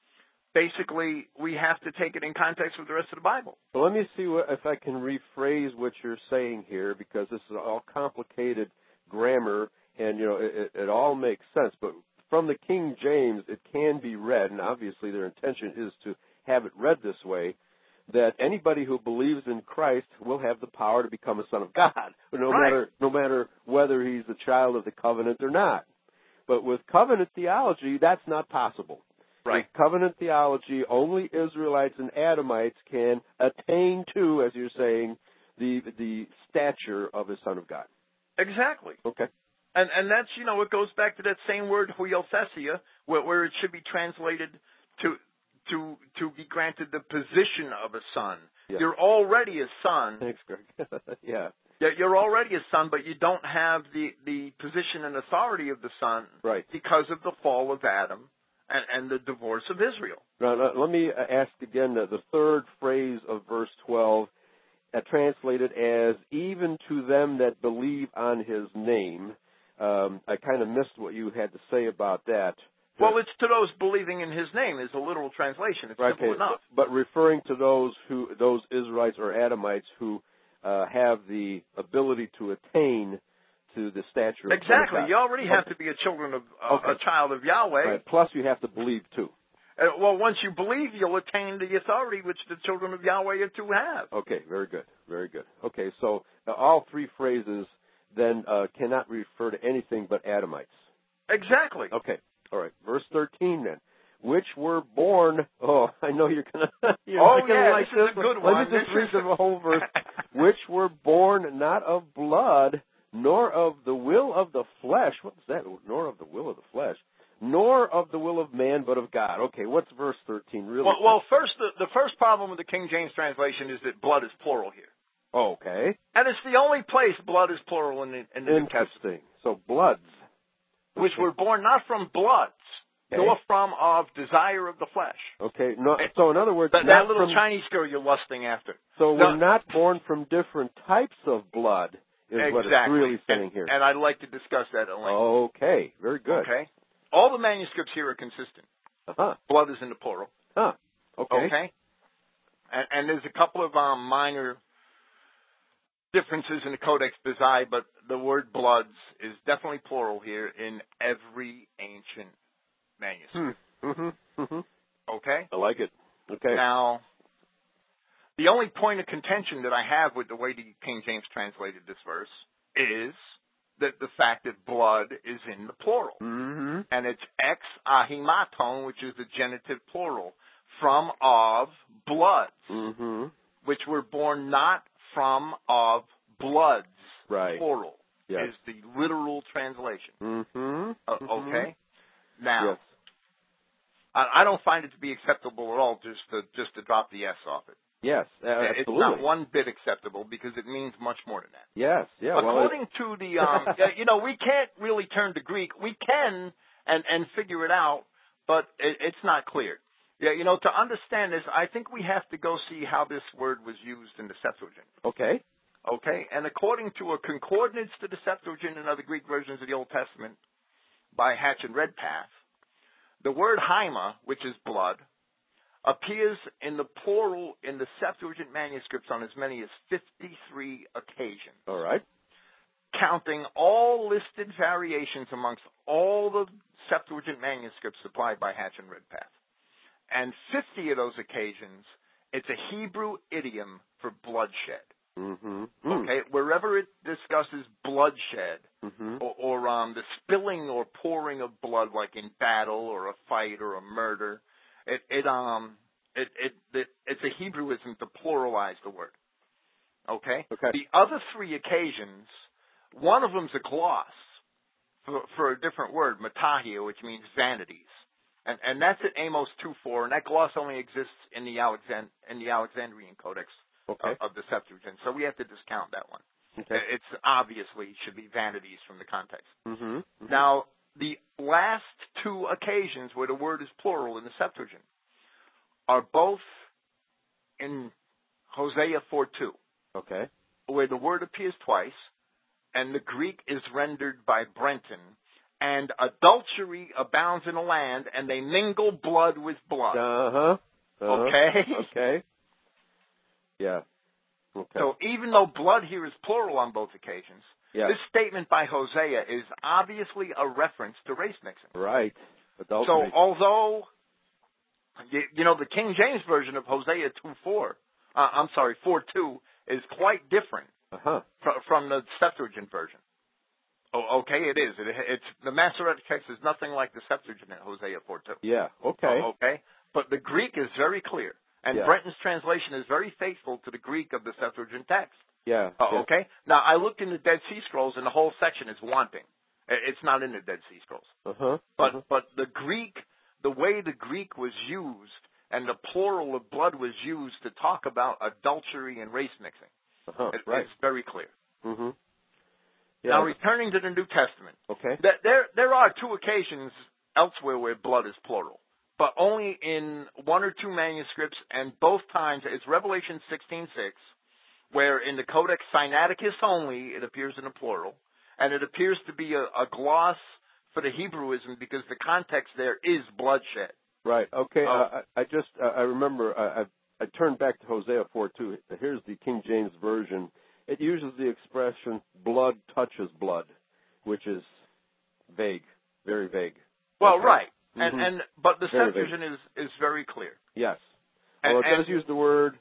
basically, we have to take it in context with the rest of the Bible. So let me see what, if I can rephrase what you're saying here, because this is all complicated grammar, and you know it, it, it all makes sense. But from the King James, it can be read, and obviously their intention is to have it read this way, that anybody who believes in Christ will have the power to become a son of God, no Right. matter no matter whether he's a child of the covenant or not. But with covenant theology, that's not possible. Right. With covenant theology, only Israelites and Adamites can attain to, as you're saying, the the stature of a son of God. Exactly. Okay. And and that's, you know, it goes back to that same word, huiothesia, where, where it should be translated to to to be granted the position of a son. Yeah. You're already a son. Thanks, Greg. Yeah. Yeah, you're already a son, but you don't have the, the position and authority of the son Right. because of the fall of Adam and, and the divorce of Israel. Now, now, let me ask again the, the third phrase of verse twelve, uh, translated as, even to them that believe on his name. Um, I kind of missed what you had to say about that. Well, it's to those believing in his name is a literal translation. It's Right, simple okay. enough. But referring to those who, those Israelites or Adamites who uh, have the ability to attain to the stature of Exactly. God. You already Okay. have to be a children of uh, Okay. a child of Yahweh. Right. Plus, you have to believe too. Uh, well, once you believe, you'll attain the authority which the children of Yahweh are to have. Okay, very good, very good. Okay, so uh, all three phrases then uh, cannot refer to anything but Adamites. Exactly. Okay, all right. Verse thirteen then, which were born. Oh, I know you're gonna. You're Oh, not gonna yeah, like this is a good Let one. me just This read is- the whole verse. Which were born not of blood, nor of the will of the flesh. What's that? Nor of the will of the flesh. Nor of the will of man, but of God. Okay, what's verse thirteen really? Well, well first, the, the first problem with the King James translation is that blood is plural here. Okay. And it's the only place blood is plural in the, in the New Testament. Interesting. So bloods. Which were born not from bloods, Okay. nor from of desire of the flesh. Okay. No, so in other words, That, not that little from, Chinese girl you're lusting after. so No. we're not born from different types of blood, is exactly. what it's really saying and, here. And I'd like to discuss that at length. Okay. Very good. Okay. All the manuscripts here are consistent. Uh-huh. Blood is in the plural. Huh. Okay. Okay. And, and there's a couple of um, minor differences in the Codex Bezae, but the word bloods is definitely plural here in every ancient manuscript. Hmm. Mm-hmm. Mm-hmm. Okay? I like it. Okay. Now, the only point of contention that I have with the way the King James translated this verse is that the fact that blood is in the plural. Mm-hmm. And it's ex ahimaton, which is the genitive plural, from of bloods, Mm-hmm. which were born not from of bloods, Right. plural, Yes. is the literal translation. Mm-hmm. Uh, Mm-hmm. okay? Now, Yes. I, I don't find it to be acceptable at all just to just to drop the S off it. Yes. Uh, It's absolutely. not one bit acceptable because it means much more than that. Yes. Yeah. Well, According to the, um, yeah, you know, we can't really turn to Greek. We can and and figure it out, but it, it's not clear. Yeah, you know, to understand this, I think we have to go see how this word was used in the Septuagint. okay. Okay, and according to a concordance to the Septuagint and other Greek versions of the Old Testament by Hatch and Redpath, the word haima, which is blood, appears in the plural in the Septuagint manuscripts on as many as fifty-three occasions, All right. counting all listed variations amongst all the Septuagint manuscripts supplied by Hatch and Redpath. And fifty of those occasions, it's a Hebrew idiom for bloodshed. Mm-hmm. Okay, wherever it discusses bloodshed, Mm-hmm. or, or um, the spilling or pouring of blood, like in battle or a fight or a murder, it it um it it, it it's a Hebrewism to pluralize the word. Okay. Okay. The other three occasions, one of them's a gloss for for a different word, matahia, which means vanities, and and that's at Amos two four, and that gloss only exists in the Alexand in the Alexandrian Codex. Okay. Of, of the Septuagint, so we have to discount that one. Okay. It's obviously should be vanities from the context. Mm-hmm. Mm-hmm. Now, the last two occasions where the word is plural in the Septuagint are both in Hosea four two. Okay. where the word appears twice, and the Greek is rendered by Brenton, and adultery abounds in the land, and they mingle blood with blood. Uh-huh. uh-huh. Okay? Okay. Yeah. Okay. So even though blood here is plural on both occasions, yeah. this statement by Hosea is obviously a reference to race mixing. Right. Adultery. So although, you, you know, the King James Version of Hosea two four, uh, I'm sorry, four two, is quite different uh-huh. fr- from the Septuagint version. Oh, okay, it is. It, it's the Masoretic text is nothing like the Septuagint in Hosea four two. Yeah. Okay. Oh, okay, but the Greek is very clear, and yeah. Brenton's translation is very faithful to the Greek of the Septuagint text. Yeah. Oh, yeah. okay. Now I looked in the Dead Sea Scrolls, and the whole section is wanting. It's not in the Dead Sea Scrolls. Uh-huh. But uh-huh. but the Greek, the way the Greek was used, and the plural of blood was used to talk about adultery and race mixing. Uh-huh. It, right. It's very clear. Mm-hmm. Yeah. Now, returning to the New Testament, okay. th- there there are two occasions elsewhere where blood is plural, but only in one or two manuscripts, and both times it's Revelation sixteen six, where in the Codex Sinaiticus only it appears in a plural, and it appears to be a, a gloss for the Hebrewism because the context there is bloodshed. Right. Okay. Oh. Uh, I, I just uh, I remember I, I I turned back to Hosea four two. Here's the King James version. It uses the expression "blood touches blood," which is vague, very vague. Well, okay. right, mm-hmm. and and but the very Septuagint is is very clear. Yes. And, well, it and, does use the word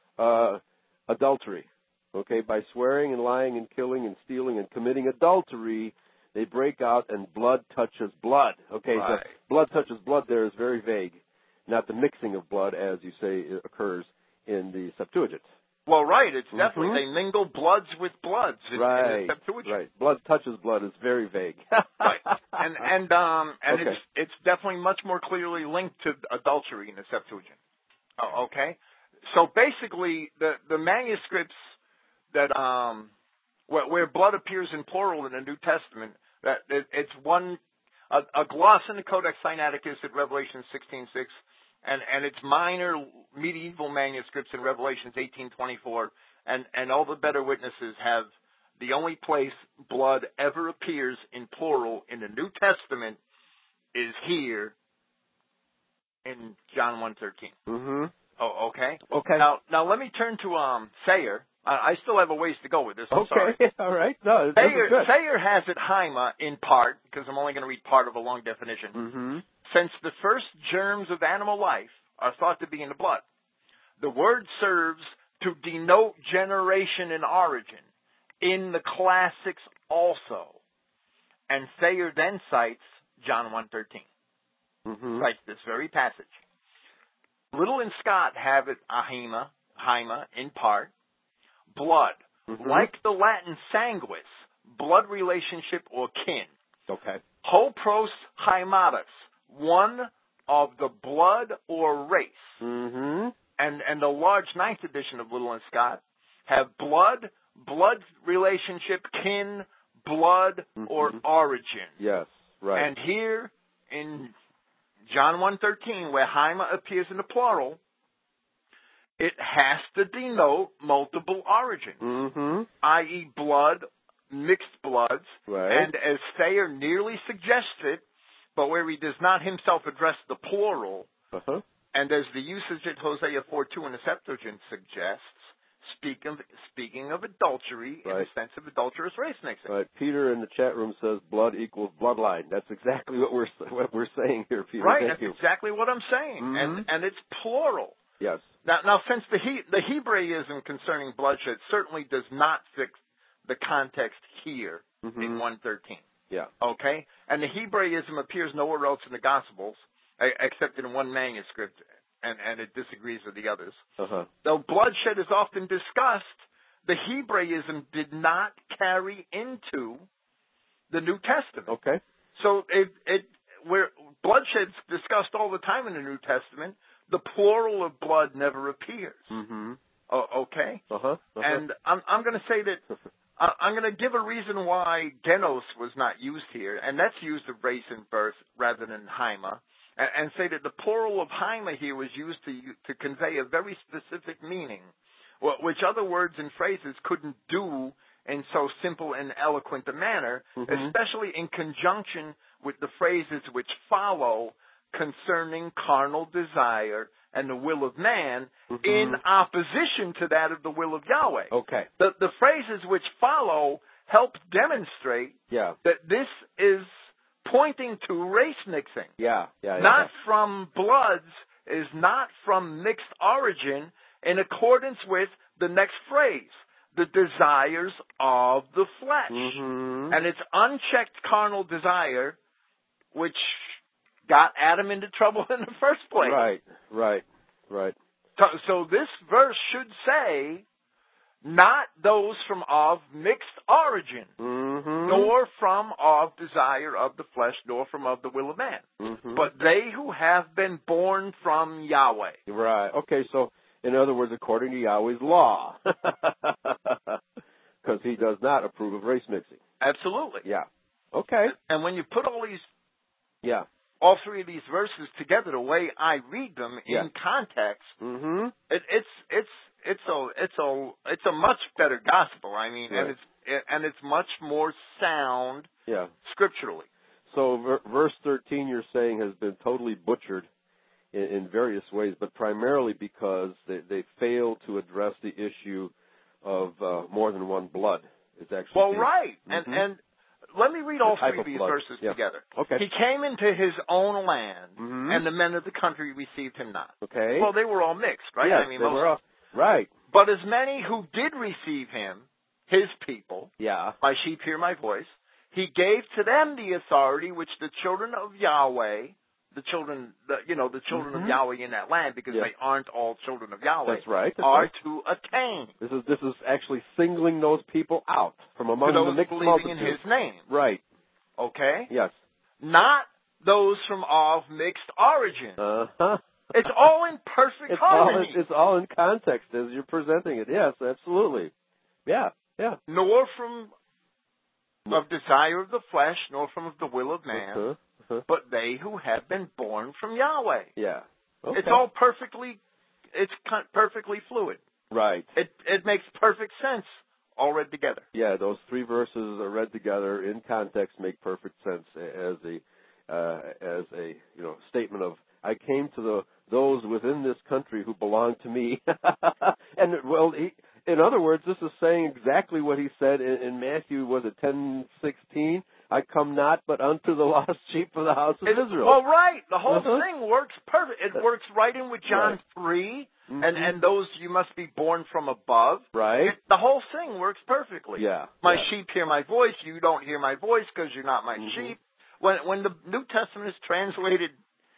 uh, adultery. Okay, by swearing and lying and killing and stealing and committing adultery, they break out and blood touches blood. Okay, right. so blood touches blood there is very vague. Not the mixing of blood, as you say, occurs in the Septuagint. Well, right, it's definitely, mm-hmm. they mingle bloods with bloods in, right, in the Septuagint. Right, blood touches blood is very vague. right, and and um and okay. it's it's definitely much more clearly linked to adultery in the Septuagint. Oh, okay, so basically the the manuscripts that um where, where blood appears in plural in the New Testament, that it, it's one a, a gloss in the Codex Sinaiticus at Revelation sixteen six. And, and its minor medieval manuscripts in Revelations eighteen twenty-four, and, and all the better witnesses have the only place blood ever appears in plural in the New Testament is here in John one thirteen. Mm-hmm. Oh, okay. Okay. Now, now let me turn to um Sayer. I, I still have a ways to go with this. I'm okay. sorry. All right. No, this Sayer, is good. Sayer has it Haima in part, because I'm only going to read part of a long definition. Mm-hmm. Since the first germs of animal life are thought to be in the blood, the word serves to denote generation and origin in the classics also. And Thayer then cites John one thirteen, mm-hmm. cites this very passage. Little and Scott have it ahima, haima, in part, blood, mm-hmm. like the Latin sanguis, blood relationship or kin. Okay. Hopros haimatus, one of the blood or race. Mm-hmm. And and the large ninth edition of Little and Scott have blood, blood relationship, kin, blood, mm-hmm. or origin. Yes, right. And here in John one thirteen, where haima appears in the plural, it has to denote multiple origin, mm-hmm. that is blood, mixed bloods. Right. And as Thayer nearly suggests it, but where he does not himself address the plural, uh-huh. and as the usage at Hosea four two in the Septuagint suggests, speak of, speaking of adultery right. in the sense of adulterous race mixing. Right. Peter in the chat room says blood equals bloodline. That's exactly what we're what we're saying here, Peter. Right, Thank that's you. exactly what I'm saying, mm-hmm. and and it's plural. Yes. Now, now since the he, the Hebraism concerning bloodshed certainly does not fix the context here mm-hmm. in one thirteen. Yeah. Okay? And the Hebraism appears nowhere else in the Gospels, except in one manuscript, and, and it disagrees with the others. Uh-huh. Though bloodshed is often discussed, the Hebraism did not carry into the New Testament. Okay. So it, it, where bloodshed's discussed all the time in the New Testament, the plural of blood never appears. Mm-hmm. Oh, okay? Uh-huh. uh-huh. And I'm, I'm going to say that I'm going to give a reason why genos was not used here, and that's used of race and birth rather than haima, and, and say that the plural of haima here was used to to convey a very specific meaning, wh- which other words and phrases couldn't do in so simple and eloquent a manner, Mm-hmm. especially in conjunction with the phrases which follow concerning carnal desire and the will of man, Mm-hmm. in opposition to that of the will of Yahweh. Okay. The, the phrases which follow help demonstrate Yeah. that this is pointing to race mixing. Yeah. Yeah. yeah. Not from bloods, is not from mixed origin, in accordance with the next phrase, the desires of the flesh. Mm-hmm. And it's unchecked carnal desire which got Adam into trouble in the first place. Right. Right. Right. So, so this verse should say, not those from of mixed origin, Mm-hmm. nor from of desire of the flesh, nor from of the will of man, Mm-hmm. but they who have been born from Yahweh. Right. Okay. So, in other words, according to Yahweh's law, because He does not approve of race mixing. Absolutely. Yeah. Okay. And when you put all these, Yeah. all three of these verses together, the way I read them Yeah. in context, Mm-hmm. it, it's it's it's a it's a it's a much better gospel. I mean, Right. and it's it, and it's much more sound Yeah. scripturally. So, ver- verse thirteen, you're saying, has been totally butchered in, in various ways, but primarily because they, they fail to address the issue of uh, more than one blood. It's actually Well, being- right, Mhm. and and let me read all The type three of of these blood. verses Yeah. together. Okay. He came into his own land, Mhm. and the men of the country received him not. Okay. Well, they were all mixed, right? Yes, I mean, they most, were all, right. but as many who did receive him, his people, Yeah. my sheep hear my voice, he gave to them the authority which the children of Yahweh, the children, the, you know, the children Mhm. of Yahweh in that land, because Yeah. they aren't all children of Yahweh, That's right. That's are right. to attain This is this is actually singling those people out from to among the those mixed believing multitude. in his name. Right. Okay? Yes. Not those from of mixed origin. Uh huh. It's all in perfect It's all in, harmony. it's all in context as you're presenting it. Yes, absolutely. Yeah. Yeah. Nor from of desire of the flesh, nor from of the will of man, Uh-huh. Uh-huh. but they who have been born from Yahweh. Yeah. Okay. It's all perfectly, it's con- perfectly fluid. right. It it makes perfect sense all read together. Yeah, those three verses are read together in context make perfect sense as a uh, as a you know statement of I came to the those within this country who belong to me, and well, he, in other words, this is saying exactly what he said in, in Matthew. Was it ten sixteen? I come not but unto the lost sheep of the house of It- Israel. Well, right. The whole Uh-huh. thing works perfect. It works right in with John Right. three, Mhm. and and those you must be born from above. Right? It, the whole thing works perfectly. Yeah. My yeah. sheep hear my voice. You don't hear my voice because you're not my Mhm. sheep. When when the New Testament is translated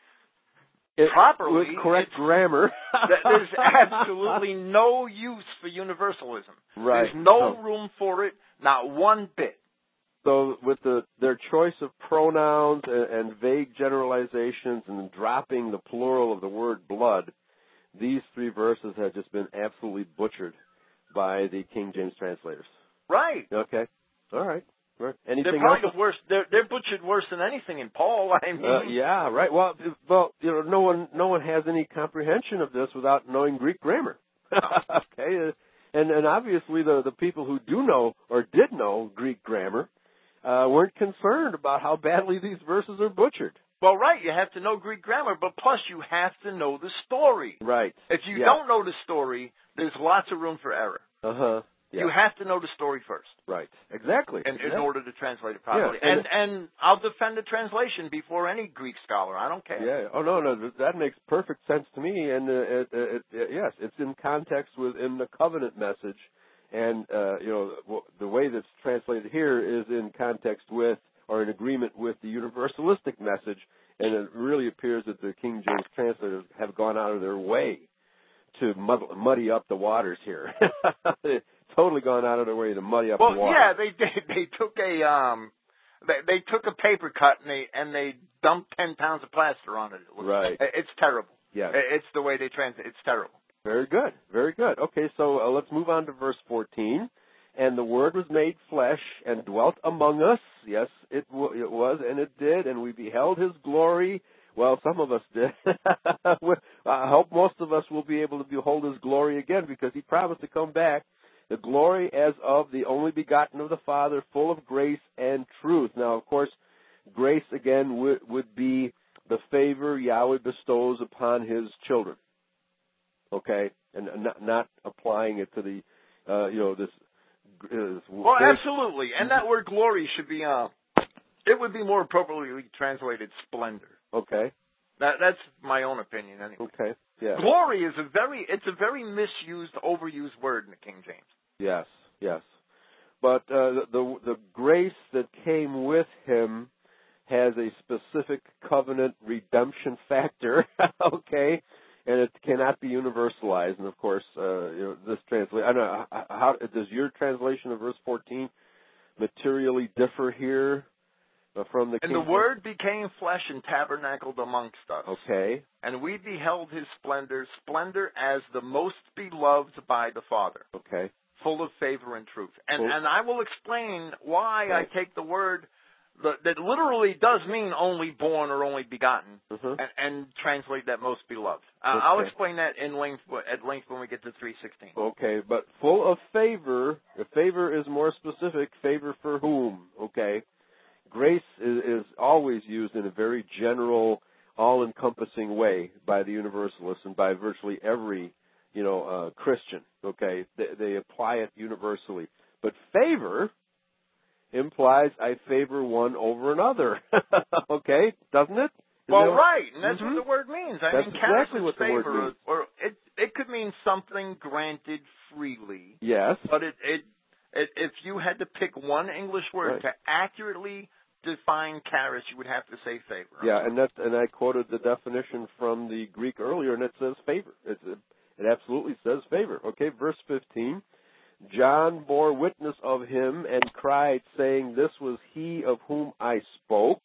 It- properly, with correct it's- grammar. th- there's absolutely no use for universalism. Right. There's no No. room for it, not one bit. So with the their choice of pronouns and, and vague generalizations and dropping the plural of the word blood, these three verses have just been absolutely butchered by the King James translators. Right. Okay. All right. Right. They're Anything probably else? the worst. They're they're butchered worse than anything in Paul. I mean, Uh, yeah. Right. Well, if- well, you know, no one no one has any comprehension of this without knowing Greek grammar. okay. Uh, and and obviously the the people who do know or did know Greek grammar uh, weren't concerned about how badly these verses are butchered. well, right. You have to know Greek grammar, but plus you have to know the story. Right. If you Yeah. don't know the story, there's lots of room for error. Uh huh. Yeah. You have to know the story first Right. Exactly. in, in Yeah. order to translate it properly. Yeah, and- and and I'll defend the translation before any Greek scholar. I don't care. Yeah. Oh no, no, that makes perfect sense to me. And uh, it, it, it, yes, it's in context within the covenant message, and uh, you know w- the way that's translated here is in context with or in agreement with the universalistic message. And it really appears that the King James translators have gone out of their way to mud- muddy up the waters here. They've totally gone out of their way to muddy up Well, the waters. yeah, they did. They took a um, they they took a paper cut and they and they dumped ten pounds of plaster on it. It was- Right. It's terrible. Yes. It's the way they translate. It's terrible. Very good. Very good. Okay, so uh, let's move on to verse fourteen. And the Word was made flesh and dwelt among us. Yes, it, w- it was, and it did, and we beheld His glory. Well, some of us did. I hope most of us will be able to behold His glory again, because He promised to come back. The glory as of the only begotten of the Father, full of grace and truth. Now, of course, grace again would, would be the favor Yahweh bestows upon His children. Okay, and not, not applying it to the, uh, you know, this. Uh, well, grace. Absolutely, and that word glory should be, uh, it would be more appropriately translated splendor. Okay. That that's my own opinion, anyway. Okay. Yeah. Glory is a very, it's a very misused, overused word in the King James. Yes, yes. But uh, the the grace that came with Him has a specific covenant redemption factor, okay, and it cannot be universalized. And of course, uh, you know, this translation. I don't know how does your translation of verse fourteen materially differ here uh, from the. And King the Word became flesh and tabernacled amongst us. Okay. And we beheld His splendor, splendor as the most beloved by the Father. Okay. Full of favor and truth. And Full. and I will explain why Right. I take the word that, that literally does mean only born or only begotten, Mm-hmm. and, and translate that most beloved. Uh, Okay. I'll explain that in length at length when we get to three sixteen. Okay, but full of favor. If favor is more specific, favor for whom? Okay. Grace is, is always used in a very general, all-encompassing way by the Universalists and by virtually every, you know, uh, Christian. Okay, they, they apply it universally. But favor implies I favor one over another. Okay, doesn't it? Isn't Well, that- right, and that's Mhm. what the word means. I That's mean, exactly charis what is the word favor, means. or it it could mean something granted freely. Yes. But it, it, it if you had to pick one English word Right. to accurately define charis, you would have to say favor. Yeah, and that and I quoted the definition from the Greek earlier, and it says favor. It, it, it absolutely says favor. Okay, verse fifteen. John bore witness of him and cried, saying, "This was he of whom I spoke.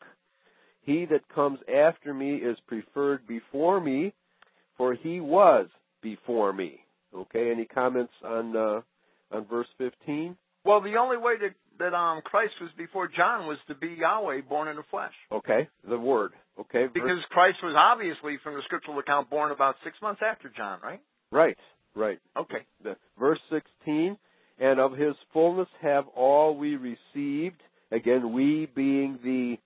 He that comes after me is preferred before me, for he was before me." Okay, any comments on uh, on verse fifteen? Well, the only way that that um Christ was before John was to be Yahweh born in the flesh. Okay, the word. Okay, verse, Because Christ was obviously, from the scriptural account, born about six months after John, right? right, right. Okay. The, verse sixteen, and of his fullness have all we received. Again, we being the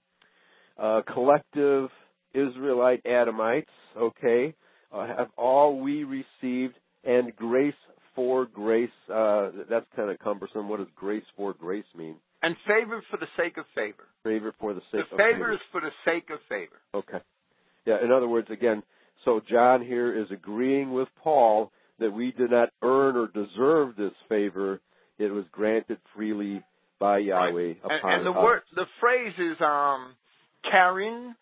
uh, collective Israelite Adamites, okay, uh, have all we received, and grace for grace. Uh, that's kind of cumbersome. What does grace for grace mean? And favor for the sake of favor. Favor for the sake The of favor favor. is for the sake of favor. Okay. Yeah, in other words, again, so John here is agreeing with Paul that we did not earn or deserve this favor. It was granted freely by Yahweh Right. upon and, and the us. word, the phrase is um, karin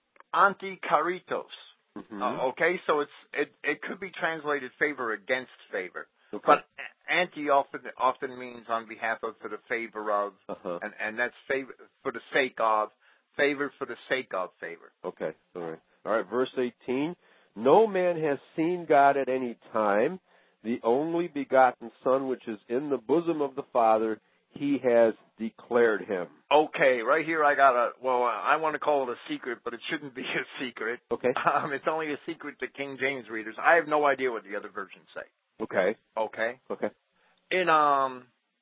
antikaritos. Mhm. Uh, okay, so it's it it could be translated favor against favor, Okay. but anti often often means on behalf of, for the favor of, Uh-huh. and and that's favor for the sake of, favor for the sake of favor. Okay, all right. All right, verse eighteen. No man has seen God at any time. The only begotten Son, which is in the bosom of the Father, he has declared him. Okay, right here I got a, well, I want to call it a secret, but it shouldn't be a secret. Okay. Um, it's only a secret to King James readers. I have no idea what the other versions say. Okay. Okay. Okay. In um,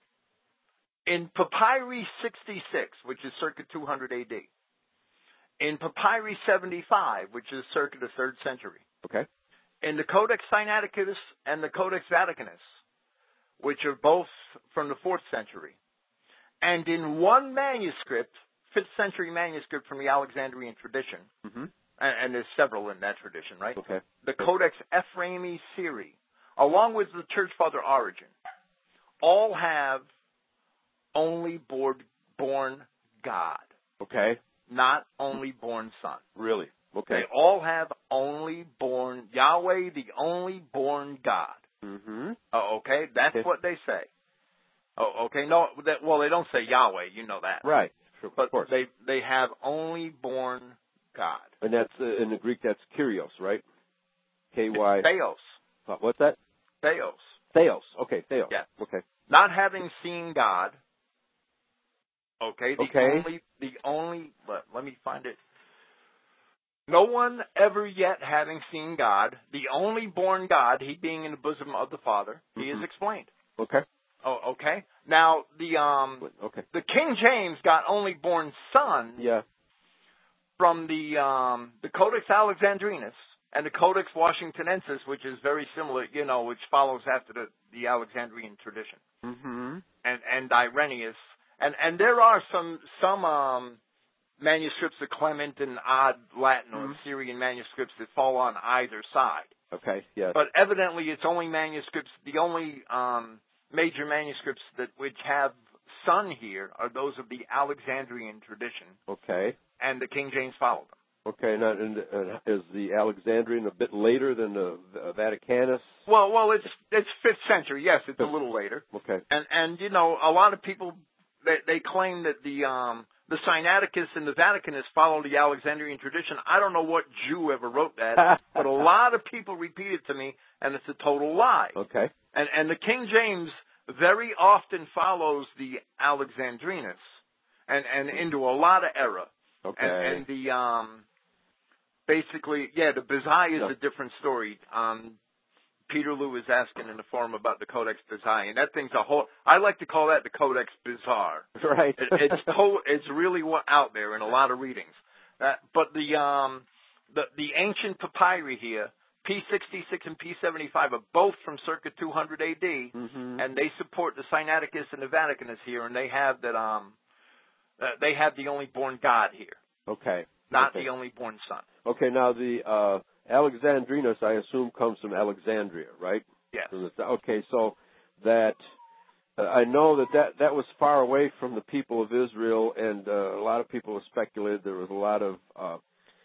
in Papyri sixty-six, which is circa two hundred A D, in Papyri seventy-five, which is circa the third century, Okay. in the Codex Sinaiticus and the Codex Vaticanus, which are both from the fourth century, and in one manuscript, fifth century manuscript from the Alexandrian tradition, Mm-hmm. and, and there's several in that tradition, right? Okay. The Codex Ephraemi Syri, along with the Church Father Origen, all have only born, born God, Okay. not only born Son. Really? Okay. They all have only born Yahweh, the only born God. Mm-hmm. Oh, okay, that's Okay. what they say. Oh, okay. No, that, well, they don't say Yahweh. You know that, Right. Sure. but of course. they they have only born God. And that's uh, in the Greek. That's Kyrios, right? K Y. Theos, Uh, What's that? Theos. Theos. Okay. Theos. Yeah. Okay. Not having seen God. Okay. The Okay. only the only let, let me find it. No one ever yet having seen God, the only born God, he being in the bosom of the Father, he mm-hmm. is explained. Okay. Oh, okay. Now the um okay. the King James got only born Son. Yeah. From the um the Codex Alexandrinus and the Codex Washingtonensis, which is very similar, you know, which follows after the, the Alexandrian tradition. Mm-hmm. And and Irenaeus, and and there are some some um manuscripts of Clement and odd Latin or mm-hmm. Syrian manuscripts that fall on either side. Okay, yes. But evidently it's only manuscripts, the only um, major manuscripts that which have Son here are those of the Alexandrian tradition. Okay. And the King James followed them. Okay, now, and, and is the Alexandrian a bit later than the, the Vaticanus? Well, well, it's it's fifth century. Yes, it's a little later. Okay. And and you know, a lot of people they, they claim that the um the Sinaiticus and the Vaticanus follow the Alexandrian tradition. I don't know what Jew ever wrote that, but a lot of people repeat it to me, and it's a total lie. Okay. And and the King James very often follows the Alexandrinus, and and into a lot of error. Okay. And, and the um basically, yeah, the Bezae is no. a different story. Um, Peter Lou is asking in the forum about the Codex Bezae, and that thing's a whole. I like to call that the Codex Bizarre. Right. it, it's to, it's really out there in a lot of readings. Uh, but the um the the ancient papyri here, P sixty-six and P seventy-five, are both from circa two hundred A D, mm-hmm. and they support the Sinaiticus and the Vaticanus here, and they have that um uh, they have the only born God here. Okay. Not okay. the only born Son. Okay, now the uh, Alexandrinus, I assume, comes from Alexandria, right? Yes. Okay, so that uh, I know that, that that was far away from the people of Israel, and uh, a lot of people have speculated there was a lot of uh,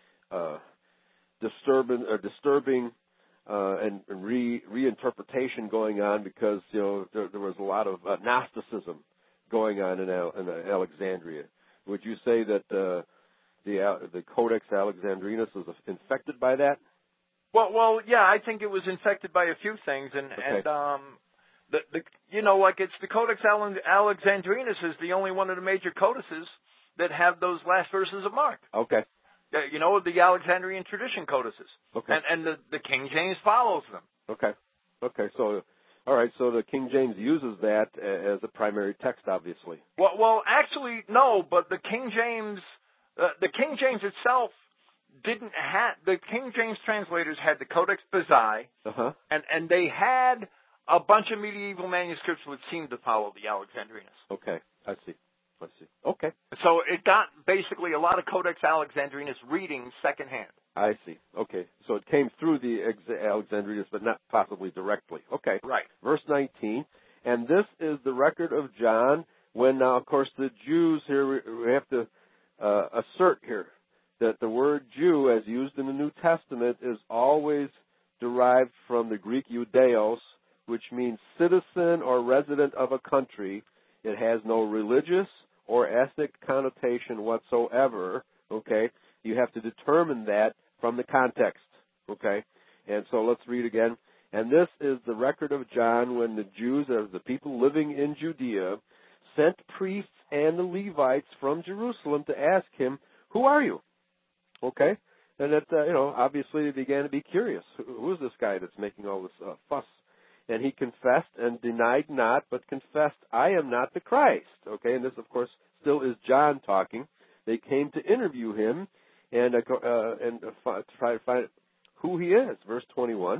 uh, disturbing, or disturbing uh, and, and re, reinterpretation going on because you know there, there was a lot of uh, Gnosticism going on in, Al, in Alexandria. Would you say that uh, the the Codex Alexandrinus was infected by that? Well, well, yeah, I think it was infected by a few things, and okay. and um, the the you know, like it's the Codex Alexandrinus is the only one of the major codices that have those last verses of Mark. Okay. Uh, you know, the Alexandrian tradition codices. Okay. And and the the King James follows them. Okay. Okay. So, all right. So the King James uses that as a primary text, obviously. Well, well, actually, no. But the King James, uh, the King James itself didn't have. The King James translators had the Codex Bezae, uh-huh. and and they had a bunch of medieval manuscripts which seemed to follow the Alexandrinus. Okay, I see. I see. Okay. So it got basically a lot of Codex Alexandrinus readings secondhand. I see. Okay. So it came through the Alexandrinus, but not possibly directly. Okay. Right. Verse nineteen. And this is the record of John when now, of course, the Jews here, we have to uh, assert here that the word Jew, as used in the New Testament, is always derived from the Greek Judeos, which means citizen or resident of a country. It has no religious or ethnic connotation whatsoever, okay? You have to determine that from the context, okay? And so let's read again. And this is the record of John when the Jews, as the people living in Judea, sent priests and the Levites from Jerusalem to ask him, "Who are you?" Okay? And that, uh, you know, obviously they began to be curious. Who is this guy that's making all this uh, fuss? And he confessed and denied not, but confessed, "I am not the Christ." Okay, and this, of course, still is John talking. They came to interview him and uh, uh, and uh, try to find who he is. Verse twenty-one.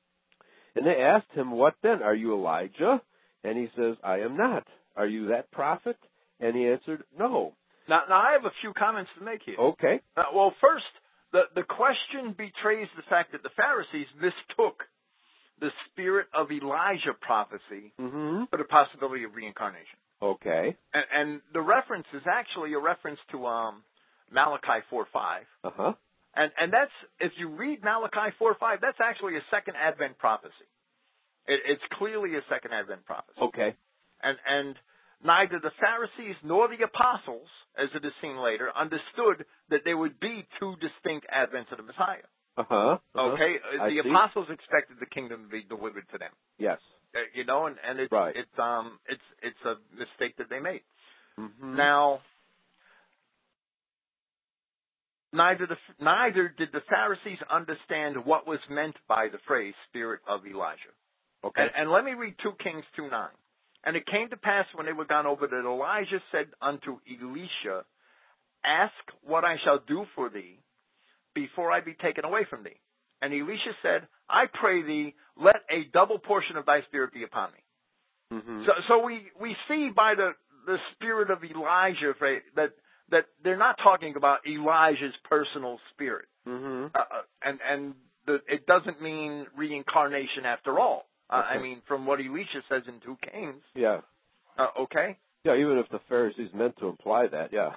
And they asked him, "What then? Are you Elijah?" And he says, "I am not." "Are you that prophet?" And he answered, "No." Now, now I have a few comments to make here. Okay. Uh, well, first, the, the question betrays the fact that the Pharisees mistook the spirit of Elijah prophecy mm-hmm. for the possibility of reincarnation. Okay. And, and the reference is actually a reference to um, Malachi four five. Uh-huh. And, and that's, if you read Malachi four five, that's actually a second Advent prophecy. It, it's clearly a second Advent prophecy. Okay. And, and neither the Pharisees nor the apostles, as it is seen later, understood that there would be two distinct Advents of the Messiah. Uh-huh. uh-huh. Okay? I the see. apostles expected the kingdom to be delivered to them. Yes. Uh, you know, and, and it's, right. it's, um, it's, it's a mistake that they made. Mm-hmm. Now, neither the neither did the Pharisees understand what was meant by the phrase "Spirit of Elijah." Okay. And, and let me read two Kings two nine. And it came to pass when they were gone over that Elijah said unto Elisha, "Ask what I shall do for thee before I be taken away from thee." And Elisha said, "I pray thee, let a double portion of thy spirit be upon me." Mm-hmm. So, so we, we see by the, the spirit of Elijah that that they're not talking about Elijah's personal spirit, Mm-hmm. uh, and and the, it doesn't mean reincarnation after all. Uh, Okay. I mean, from what Elisha says in two Kings. Yeah. Uh, okay. Yeah, even if the Pharisees meant to imply that, yeah.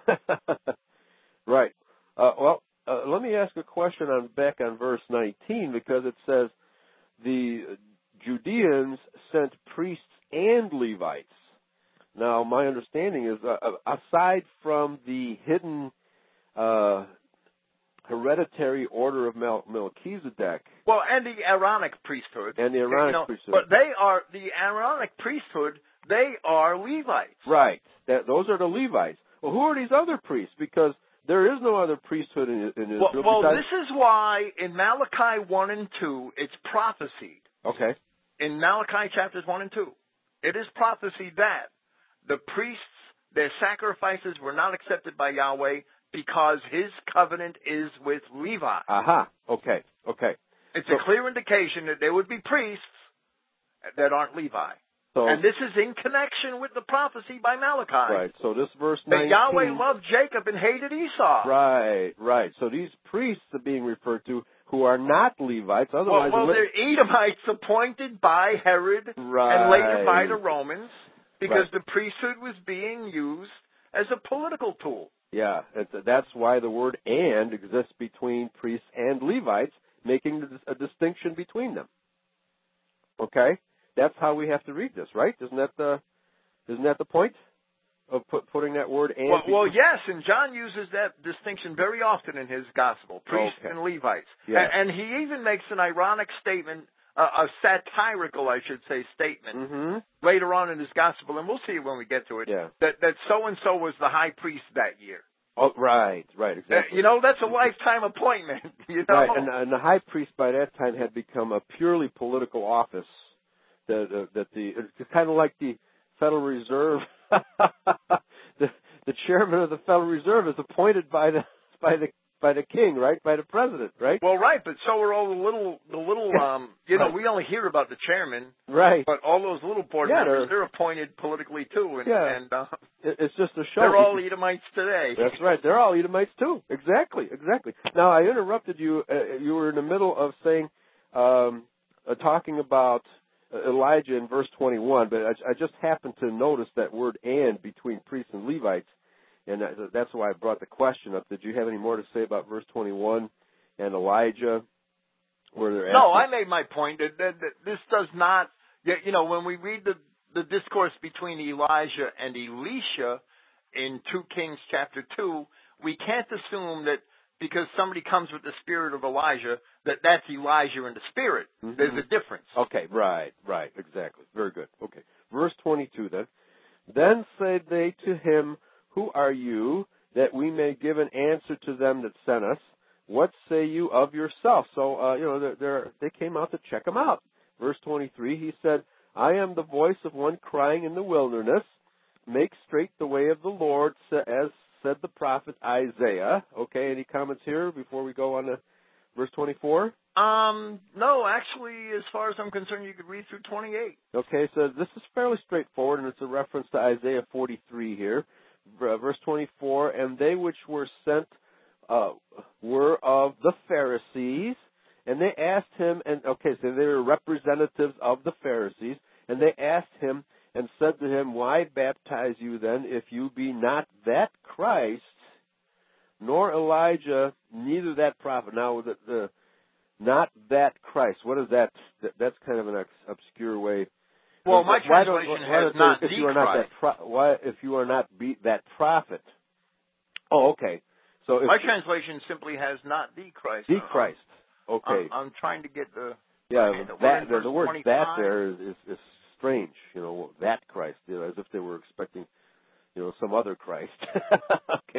Right. Uh, well, uh, let me ask a question on back on verse nineteen, because it says the Judeans sent priests and Levites. Now, my understanding is, uh, aside from the hidden uh, hereditary order of Mel- Melchizedek, Well, and the Aaronic priesthood. and the Aaronic you know, priesthood. But they are, the Aaronic priesthood, they are Levites. Right. That, those are the Levites. Well, who are these other priests? Because there is no other priesthood in, in Israel. Well, well besides... this is why in Malachi one and two, it's prophesied. Okay. In Malachi chapters one and two, it is prophesied that the priests, their sacrifices were not accepted by Yahweh because his covenant is with Levi. Aha. Okay. Okay. It's So- a clear indication that there would be priests that aren't Levi. So, And this is in connection with the prophecy by Malachi. right. So this verse That nineteen. Yahweh loved Jacob and hated Esau. Right. Right. So these priests are being referred to who are not Levites. Otherwise, Well, well Le- they're Edomites appointed by Herod right. and later by the Romans because Right. the priesthood was being used as a political tool. Yeah. It's, that's why the word "and" exists between priests and Levites, making a distinction between them. Okay. That's how we have to read this, right? Isn't that the isn't that the point of put, putting that word "and"? Well, well, between- yes, and John uses that distinction very often in his gospel, priests Okay. and Levites. Yeah. And, and he even makes an ironic statement, uh, a satirical, I should say, statement Mm-hmm. later on in his gospel, and we'll see it when we get to it, Yeah. that, that so-and-so was the high priest that year. Oh, right. Right. Uh, Exactly. you know, that's a lifetime appointment, you know? Right, and, and the high priest by that time had become a purely political office. That uh, that the it's kind of like the Federal Reserve. the the chairman of the Federal Reserve is appointed by the by the by the king, right? By the president, right? Well, right, but so are all the little, the little, um, you know, Right. we only hear about the chairman, Right. but all those little board Yeah, members, they're- they're appointed politically too, and, Yeah. and uh, It, it's just a show. they're all Edomites today. That's right. They're all Edomites too. Exactly. Exactly. Now I interrupted you. Uh, you were in the middle of saying, um, uh, talking about uh, Elijah in verse twenty-one, but I, I just happened to notice that word "and" between priests and Levites, and that, that's why I brought the question up. Did you have any more to say about verse twenty-one and Elijah? Where they're No, I asking- made my point that, that, that this does not, you know, when we read the, the discourse between Elijah and Elisha in two Kings chapter two, we can't assume that because somebody comes with the spirit of Elijah, that that's Elijah in the spirit. Mhm. There's a difference. Okay, right, right, exactly. Very good. Okay. Verse twenty-two then. Then said they to him, Who are you, that we may give an answer to them that sent us? What say you of yourself? So, uh, you know, they're, they're, they came out to check him out. Verse twenty-three, he said, I am the voice of one crying in the wilderness, make straight the way of the Lord, as said the prophet Isaiah. Okay, any comments here before we go on to verse twenty-four? Um, no, actually, as far as I'm concerned, you could read through twenty-eight. Okay, so this is fairly straightforward, and it's a reference to Isaiah forty-three here. Verse twenty-four, and they which were sent uh, were of the Pharisees, and they asked him, and okay, so they were representatives of the Pharisees, and they asked him and said to him, Why baptize you then, if you be not that Christ, nor Elijah, neither that prophet? Now, the, the not that Christ. What is that? that that's kind of an ex- obscure way. Well, my Why don't- translation why has don't not they- if the you are not Christ. that pro- why if you are not be that prophet? Oh, okay. So if My translation simply has not the Christ. the Christ. Okay. I'm, I'm trying to get the Yeah, the that word the, the word twenty-five. that there is, is, is strange. You know, that Christ. You know, as if they were expecting, you know, some other Christ. Okay.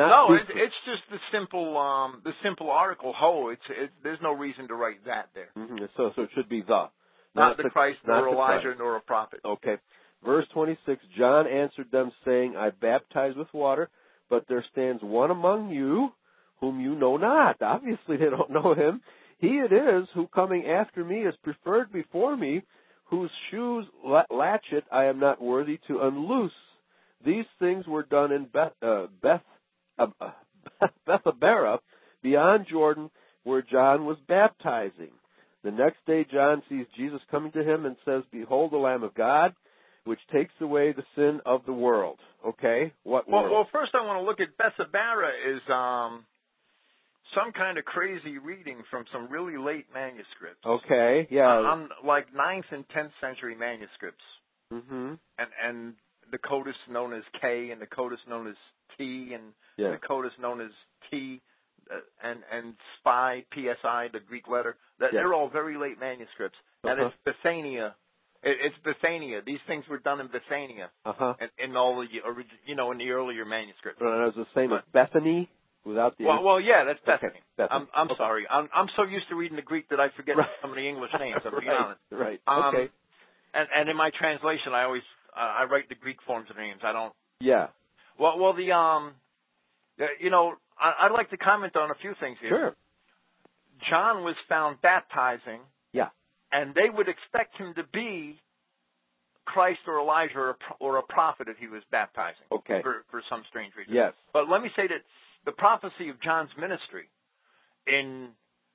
not no, speak it, it's just the simple, um, the simple article. Ho, it's it, there's no reason to write that there. Mm-hmm. So, so it should be the, Not, not the Christ, nor Elijah, Christ. nor a prophet. Okay. Verse twenty-six. John answered them, saying, "I baptize with water, but there stands one among you, whom you know not." Obviously, they don't know him. "He it is who, coming after me, is preferred before me, whose shoes latchet I am not worthy to unloose. These things were done in Beth, uh, Beth, uh, Bethabara, beyond Jordan, where John was baptizing." The next day John sees Jesus coming to him and says, "Behold the Lamb of God, which takes away the sin of the world." Okay? What well, world? well, first I want to look at Bethabara is um, some kind of crazy reading from some really late manuscripts. Okay, yeah. Uh, on like ninth and tenth century manuscripts. Mm-hmm. And and the codis known as K and the codis known as T and Yeah. the codis known as T uh, and and Spy, P S I, the Greek letter. That Yeah. They're all very late manuscripts. And Uh-huh. it's Bethania. It, it's Bethania. These things were done in Bethania. Uh-huh. In, in all the orig- you know in the earlier manuscripts. And I was the same as But- Bethany without the. Well, well, yeah, that's Bethany. Okay, Bethany. I'm I'm Okay. sorry. I'm I'm so used to reading the Greek that I forget Right. some of the English names. I'm being right. honest. Right. Um, okay. And and in my translation, I always uh, I write the Greek forms of names. I don't. Yeah. Well, well, the um, the, you know, I, I'd like to comment on a few things here. Sure. John was found baptizing. Yeah. And they would expect him to be Christ or Elijah or a, or a prophet if he was baptizing. Okay. For for some strange reason. Yes. But let me say that the prophecy of John's ministry in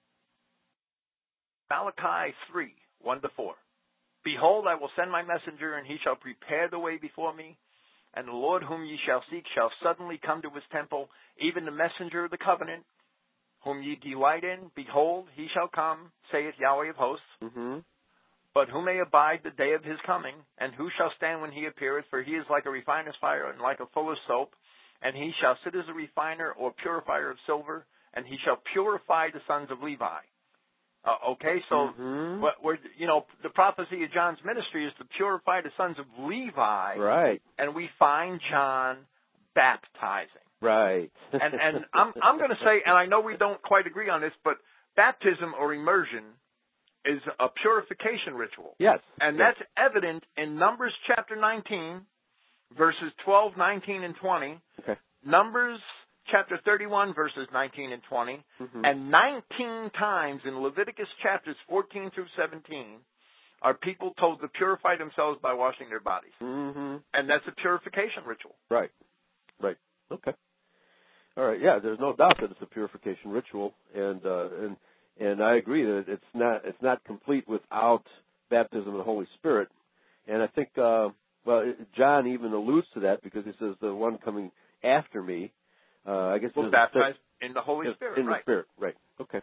Malachi three, one to four. "Behold, I will send my messenger, and he shall prepare the way before me. And the Lord whom ye shall seek shall suddenly come to his temple, even the messenger of the covenant, whom ye delight in. Behold, he shall come, saith Yahweh of hosts. Mm-hmm. But who may abide the day of his coming? And who shall stand when he appeareth? For he is like a refiner's fire, and like a fuller's soap. And he shall sit as a refiner or purifier of silver, and he shall purify the sons of Levi." Uh, okay, so Mm-hmm. what we're, you know, the prophecy of John's ministry is to purify the sons of Levi, Right. and we find John baptizing. Right. And and I'm I'm going to say, and I know we don't quite agree on this, but baptism or immersion is a purification ritual. Yes. And yes. that's evident in Numbers chapter nineteen, verses twelve, nineteen, and twenty. Okay. Numbers chapter thirty-one, verses nineteen and twenty. Mm-hmm. And nineteen times in Leviticus chapters fourteen through seventeen are people told to purify themselves by washing their bodies. Mm-hmm. And that's a purification ritual. Right. Right. Okay. All right. Yeah. There's no doubt that it's a purification ritual, and uh, and and I agree that it's not it's not complete without baptism of the Holy Spirit. And I think uh, well, it, John even alludes to that because he says the one coming after me. Uh, I guess Well, it baptized in the Holy in, Spirit, in right? the Spirit. Right. Okay.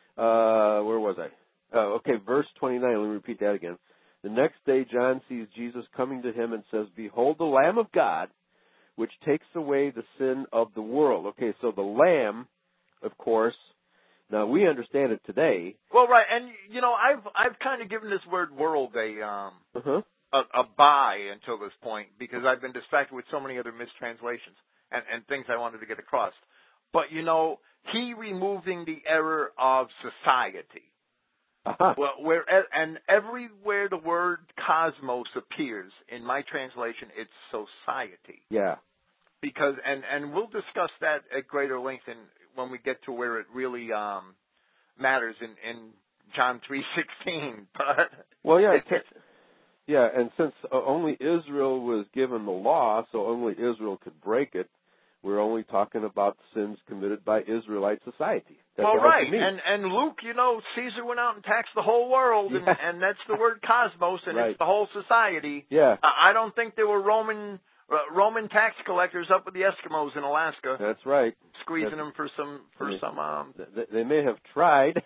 Uh, where was I? Oh, okay. Verse twenty-nine. Let me repeat that again. "The next day John sees Jesus coming to him and says, 'Behold the Lamb of God, which takes away the sin of the world.'" Okay, so the Lamb, of course. Now we understand it today. Well, right, and you know, I've I've kind of given this word "world" a um Uh-huh. a, a bye until this point because I've been distracted with so many other mistranslations and and things I wanted to get across. But you know, he removing the error of society. Uh-huh. Well, where and everywhere the word cosmos appears in my translation, it's society. Yeah. Because and and we'll discuss that at greater length in, when we get to where it really um, matters in, in John three sixteen. But Well, yeah. it, It, yeah, and since uh, only Israel was given the law, so only Israel could break it. We're only talking about sins committed by Israelite society. That's well, all right, it means. and and Luke, you know, Caesar went out and taxed the whole world, and, Yeah. and that's the word cosmos, and Right. it's the whole society. Yeah. I I don't think there were Roman uh, Roman tax collectors up with the Eskimos in Alaska, That's right. squeezing That's, them for some for I mean, some. Um, They, they may have tried.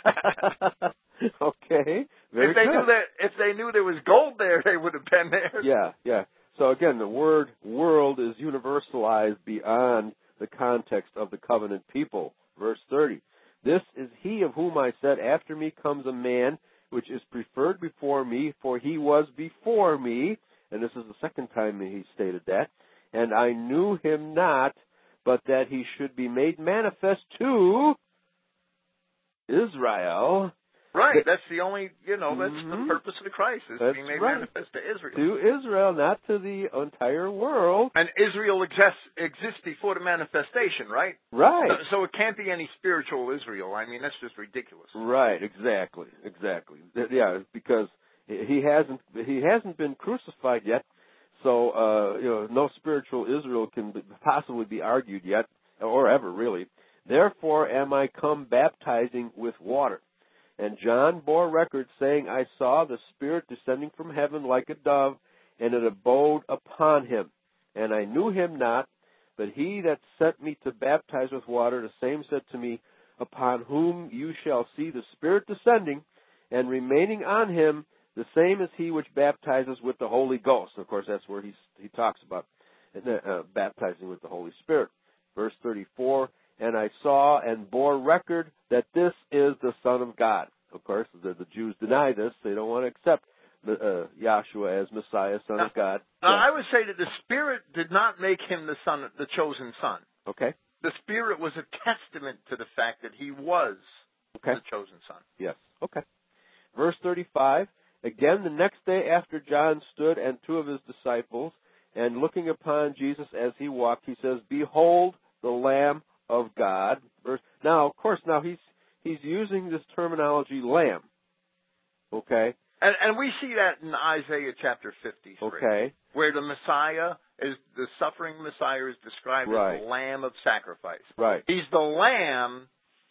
Okay. Very if they good. knew that, if they knew there was gold there, they would have been there. Yeah, yeah. So again, the word world is universalized beyond the context of the covenant people. Verse thirty. This is he of whom I said, after me comes a man which is preferred before me, for he was before me. And this is the second time he stated that. And I knew him not, but that he should be made manifest to Israel. Right, that's the only, you know, that's mm-hmm. the purpose of the Christ, is that's to be made right. manifest to Israel. To Israel, not to the entire world. And Israel exists, exists before the manifestation, right? Right. So, so it can't be any spiritual Israel. I mean, that's just ridiculous. Right, exactly, exactly. Yeah, because he hasn't he hasn't been crucified yet, so uh, you know, no spiritual Israel can possibly be argued yet, or ever really. Therefore am I come baptizing with water. And John bore record, saying, I saw the Spirit descending from heaven like a dove, and it abode upon him. And I knew him not, but he that sent me to baptize with water, the same said to me, upon whom you shall see the Spirit descending, and remaining on him, the same as he which baptizes with the Holy Ghost. Of course, that's where he, he talks about uh, baptizing with the Holy Spirit. Verse thirty-four, and I saw and bore record that this is the Son of God. Of course, the, the Jews deny this. They don't want to accept the, uh, Yahshua as Messiah, Son now, of God. Now, yeah. I would say that the Spirit did not make him the son, the chosen Son. Okay. The Spirit was a testament to the fact that he was okay. the chosen Son. Yes. Okay. Verse thirty-five, again the next day after John stood and two of his disciples, and looking upon Jesus as he walked, he says, Behold the Lamb of God. Verse, now, of course, now he's he's using this terminology, lamb. Okay? And, and we see that in Isaiah chapter fifty-three. Okay. Where the Messiah, is the suffering Messiah is described right. as the Lamb of sacrifice. Right. He's the Lamb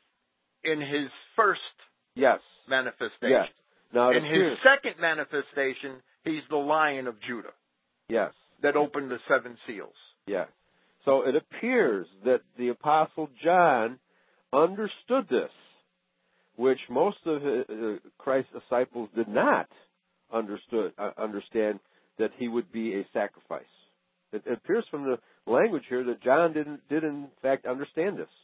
in his first yes. manifestation. Yes. Now, in appears. his second manifestation, he's the Lion of Judah. Yes. That opened the seven seals. Yeah. So it appears that the Apostle John understood this, which most of uh, Christ's disciples did not understood, uh, understand that he would be a sacrifice. It, it appears from the language here that John didn't did in fact understand this.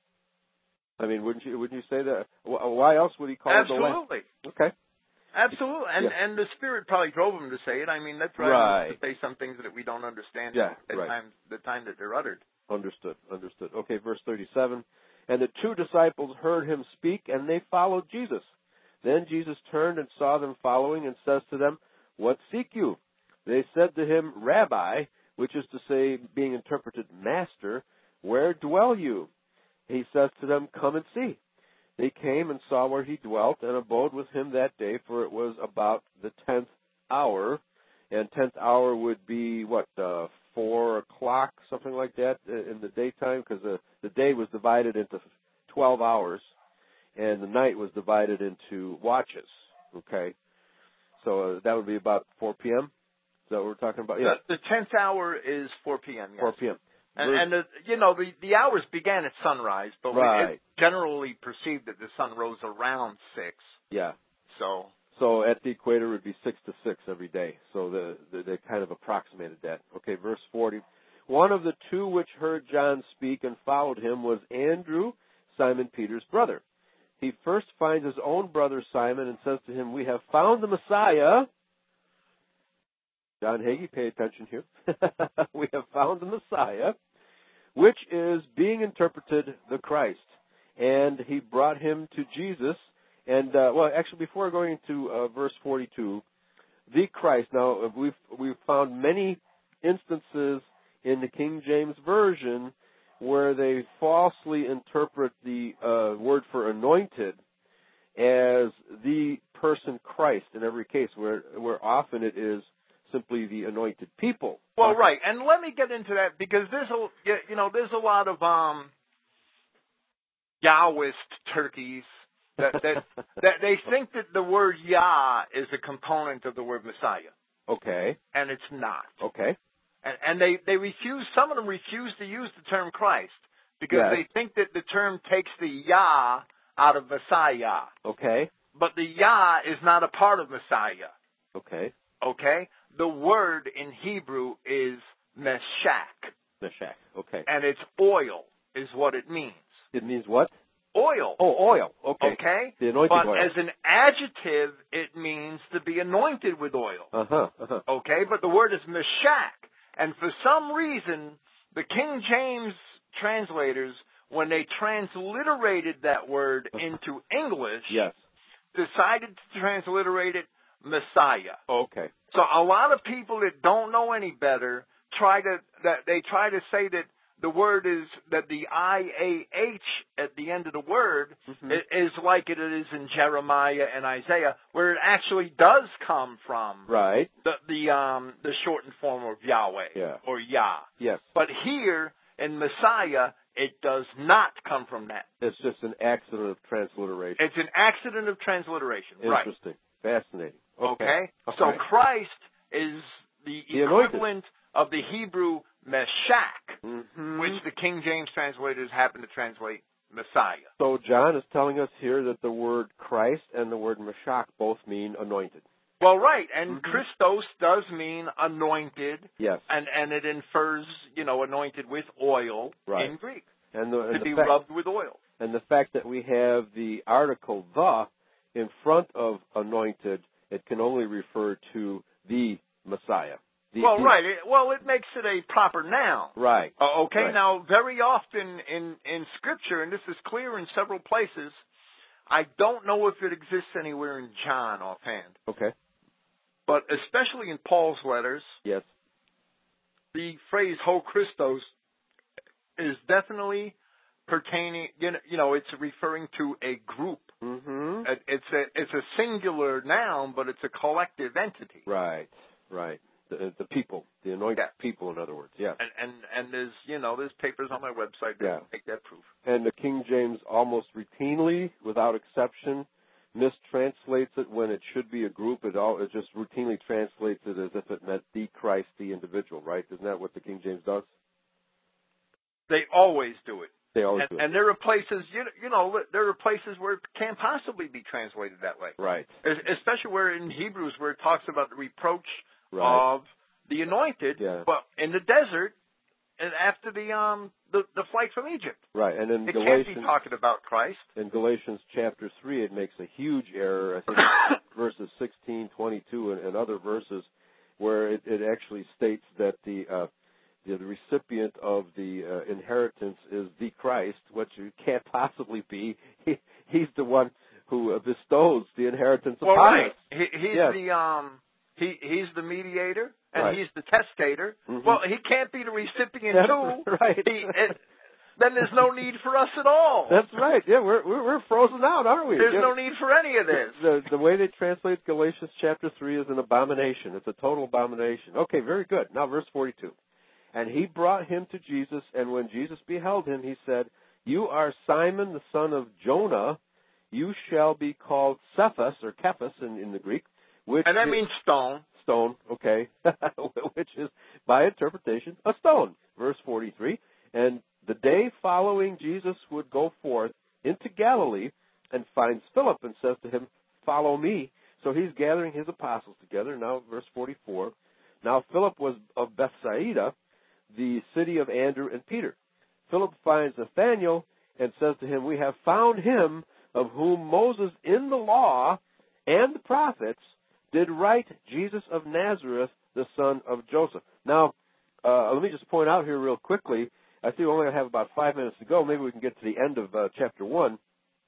I mean, wouldn't you wouldn't you say that? Why else would he call Absolutely. it the Lamb? Okay. Absolutely. And yeah. and the Spirit probably drove him to say it. I mean, that drives right. us to say some things that we don't understand yeah, at right. time, the time that they're uttered. Understood. Understood. Okay, verse thirty-seven. And the two disciples heard him speak, and they followed Jesus. Then Jesus turned and saw them following, and says to them, What seek you? They said to him, Rabbi, which is to say, being interpreted, Master, where dwell you? He says to them, Come and see. They came and saw where he dwelt, and abode with him that day, for it was about the tenth hour. And tenth hour would be, what, uh, four o'clock, something like that, in the daytime, because the, the day was divided into twelve hours, and the night was divided into watches, okay? So uh, that would be about four p.m.? Is that what we're talking about? Yeah. The, the tenth hour is four p.m., yes. four p.m. And, and the, you know, the, the hours began at sunrise, but right. we it's generally perceived that the sun rose around six. Yeah. So so at the equator it would be six to six every day. So the, the, they kind of approximated that. Okay, verse forty. One of the two which heard John speak and followed him was Andrew, Simon Peter's brother. He first finds his own brother Simon and says to him, We have found the Messiah. John Hagee, pay attention here. We have found the Messiah, which is being interpreted the Christ. And he brought him to Jesus. And, uh, well, actually, before going to uh, verse forty-two, the Christ. Now, we've, we've found many instances in the King James Version where they falsely interpret the uh, word for anointed as the person Christ in every case, where, where often it is simply the anointed people. Well, right, and let me get into that because there's a you know there's a lot of um Yahwist turkeys that that that they think that the word Yah is a component of the word Messiah. Okay. And it's not. Okay. And and they they refuse. Some of them refuse to use the term Christ because yes. they think that the term takes the Yah out of Messiah. Okay. But the Yah is not a part of Messiah. Okay. Okay? The word in Hebrew is meshach. Meshach, okay. And it's oil is what it means. It means what? Oil. Oh, oil, okay. Okay? The anointed but oil. as an adjective, it means to be anointed with oil. Uh-huh, uh-huh. Okay? But the word is meshach. And for some reason, the King James translators, when they transliterated that word into English, yes. decided to transliterate it Messiah. Okay. So a lot of people that don't know any better try to that they try to say that the word is that the I A H at the end of the word mm-hmm. is like it is in Jeremiah and Isaiah, where it actually does come from right the the um the shortened form of Yahweh yeah. or Yah. Yes. But here in Messiah, it does not come from that. It's just an accident of transliteration. It's an accident of transliteration. Interesting. Right. Fascinating. Okay. Okay. So okay. Christ is the, the equivalent anointed. of the Hebrew Meshach, mm-hmm. which the King James translators happen to translate Messiah. So John is telling us here that the word Christ and the word Meshach both mean anointed. Well, right, and mm-hmm. Christos does mean anointed. Yes. And and it infers, you know, anointed with oil right. in Greek. And the, and to the be fact, rubbed with oil. And the fact that we have the article the in front of anointed, it can only refer to the Messiah. The, well, the, right. It, well, it makes it a proper noun. Right. Uh, okay. Right. Now, very often in, in Scripture, and this is clear in several places, I don't know if it exists anywhere in John offhand. Okay. But especially in Paul's letters, yes, the phrase "ho Christos" is definitely pertaining. You know, you know, it's referring to a group. Mm-hmm. It, it's a it's a singular noun, but it's a collective entity. Right. Right. The, the people, the anointed yeah. people, in other words. Yes. And, and and there's you know there's papers on my website that yeah. make that proof. And the King James almost routinely, without exception, mistranslates it when it should be a group. It all it just routinely translates it as if it meant the Christ, the individual. Right? Isn't that what the King James does? They always do it. They always and, do it. and there are places, you you know, there are places where it can't possibly be translated that way. Right. Especially where in Hebrews, where it talks about the reproach right. of the anointed, yeah. but in the desert, and after the um the, the flight from Egypt. Right. And in it Galatians, can't be talking about Christ. In Galatians chapter three, it makes a huge error. I think verses sixteen, twenty-two, and, and other verses, where it, it actually states that the uh, the, the recipient of the uh, inheritance is the Christ, which it can't possibly be. He, he's the one who uh, bestows the inheritance well, upon right. us. He, he's yes. the um he he's the mediator and right. he's the testator. Mm-hmm. Well, he can't be the recipient That's too. Right. He, it, then there's no need for us at all. That's right. Yeah, we're we're, we're frozen out, aren't we? There's yeah. no need for any of this. The, the way they translate Galatians chapter three is an abomination. It's a total abomination. Okay, very good. Now verse forty-two. And he brought him to Jesus, and when Jesus beheld him, he said, "You are Simon, the son of Jonah. You shall be called Cephas, or Cephas in, in the Greek. Which and that is, means stone. Stone, okay. Which is, by interpretation, a stone. Verse forty-three. And the day following, Jesus would go forth into Galilee and finds Philip and says to him, "Follow me." So he's gathering his apostles together. Now, verse forty-four. Now Philip was of Bethsaida, the city of Andrew and Peter. Philip finds Nathanael and says to him, "We have found him of whom Moses in the law and the prophets did write, Jesus of Nazareth, the son of Joseph." Now, uh, let me just point out here real quickly. I see we only have about five minutes to go. Maybe we can get to the end of uh, chapter one.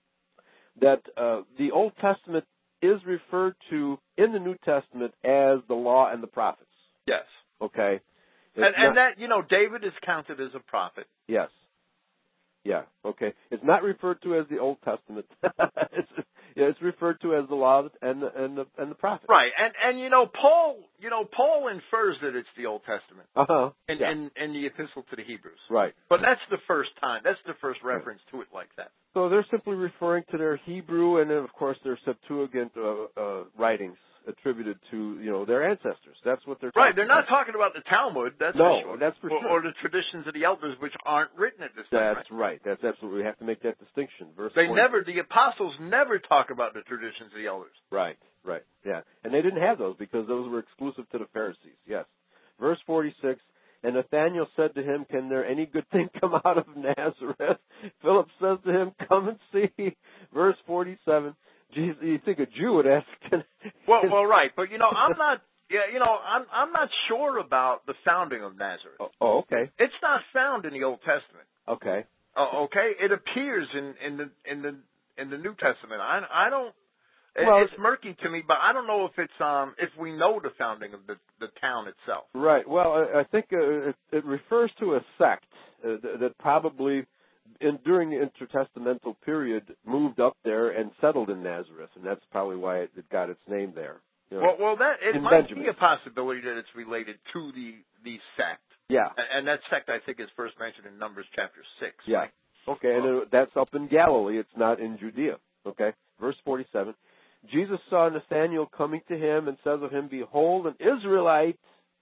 That uh, the Old Testament is referred to in the New Testament as the law and the prophets. Yes. Okay. And, not, and that, you know, David is counted as a prophet. Yes. Yeah, okay. It's not referred to as the Old Testament. it's, yeah, it's referred to as the law and the, and the and the prophets. Right, and and you know Paul, you know Paul infers that it's the Old Testament uh huh. in, yeah. in in the Epistle to the Hebrews. Right. But that's the first time. That's the first reference right. to it like that. So they're simply referring to their Hebrew and then, of course, their Septuagint uh, uh, writings attributed to, you know, their ancestors. That's what they're talking right. They're not about. talking about the Talmud. That's no, for sure. that's for or, sure. Or the traditions of the elders, which aren't written at this time. That's right. right. That's absolutely. We have to make that distinction. Verse. They forty. never. The apostles never talk about the traditions of the elders. Right. Right. Yeah. And they didn't have those because those were exclusive to the Pharisees. Yes. Verse forty-six. And Nathanael said to him, "Can there any good thing come out of Nazareth?" Philip says to him, "Come and see." Verse forty-seven. Jesus, you think a Jew would ask? well, well, right, but you know, I'm not, Yeah, you know, I'm I'm not sure about the founding of Nazareth. Oh, oh okay. It's not found in the Old Testament. Okay. Uh, okay, it appears in, in the in the in the New Testament. I I don't. Well, it's murky to me, but I don't know if it's um if we know the founding of the the town itself. Right. Well, I, I think uh, it, it refers to a sect uh, that, that probably, in, during the intertestamental period, moved up there and settled in Nazareth, and that's probably why it, it got its name there. You know, well, well, that it in might Benjamin. be a possibility that it's related to the the sect. Yeah. And that sect, I think, is first mentioned in Numbers chapter six. Yeah. Right? Okay, and it, that's up in Galilee. It's not in Judea. Okay. Verse forty-seven. Jesus saw Nathanael coming to him and says of him, "Behold, an Israelite,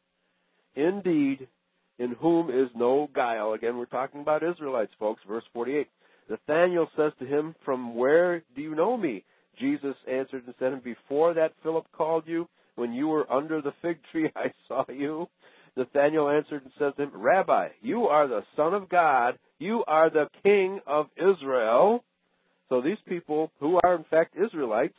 indeed, in whom is no guile." Again, we're talking about Israelites, folks. Verse forty-eight. Nathanael says to him, "From where do you know me?" Jesus answered and said, "Before that Philip called you, when you were under the fig tree, I saw you." Nathanael answered and said to him, "Rabbi, you are the Son of God. You are the King of Israel." So these people, who are in fact Israelites,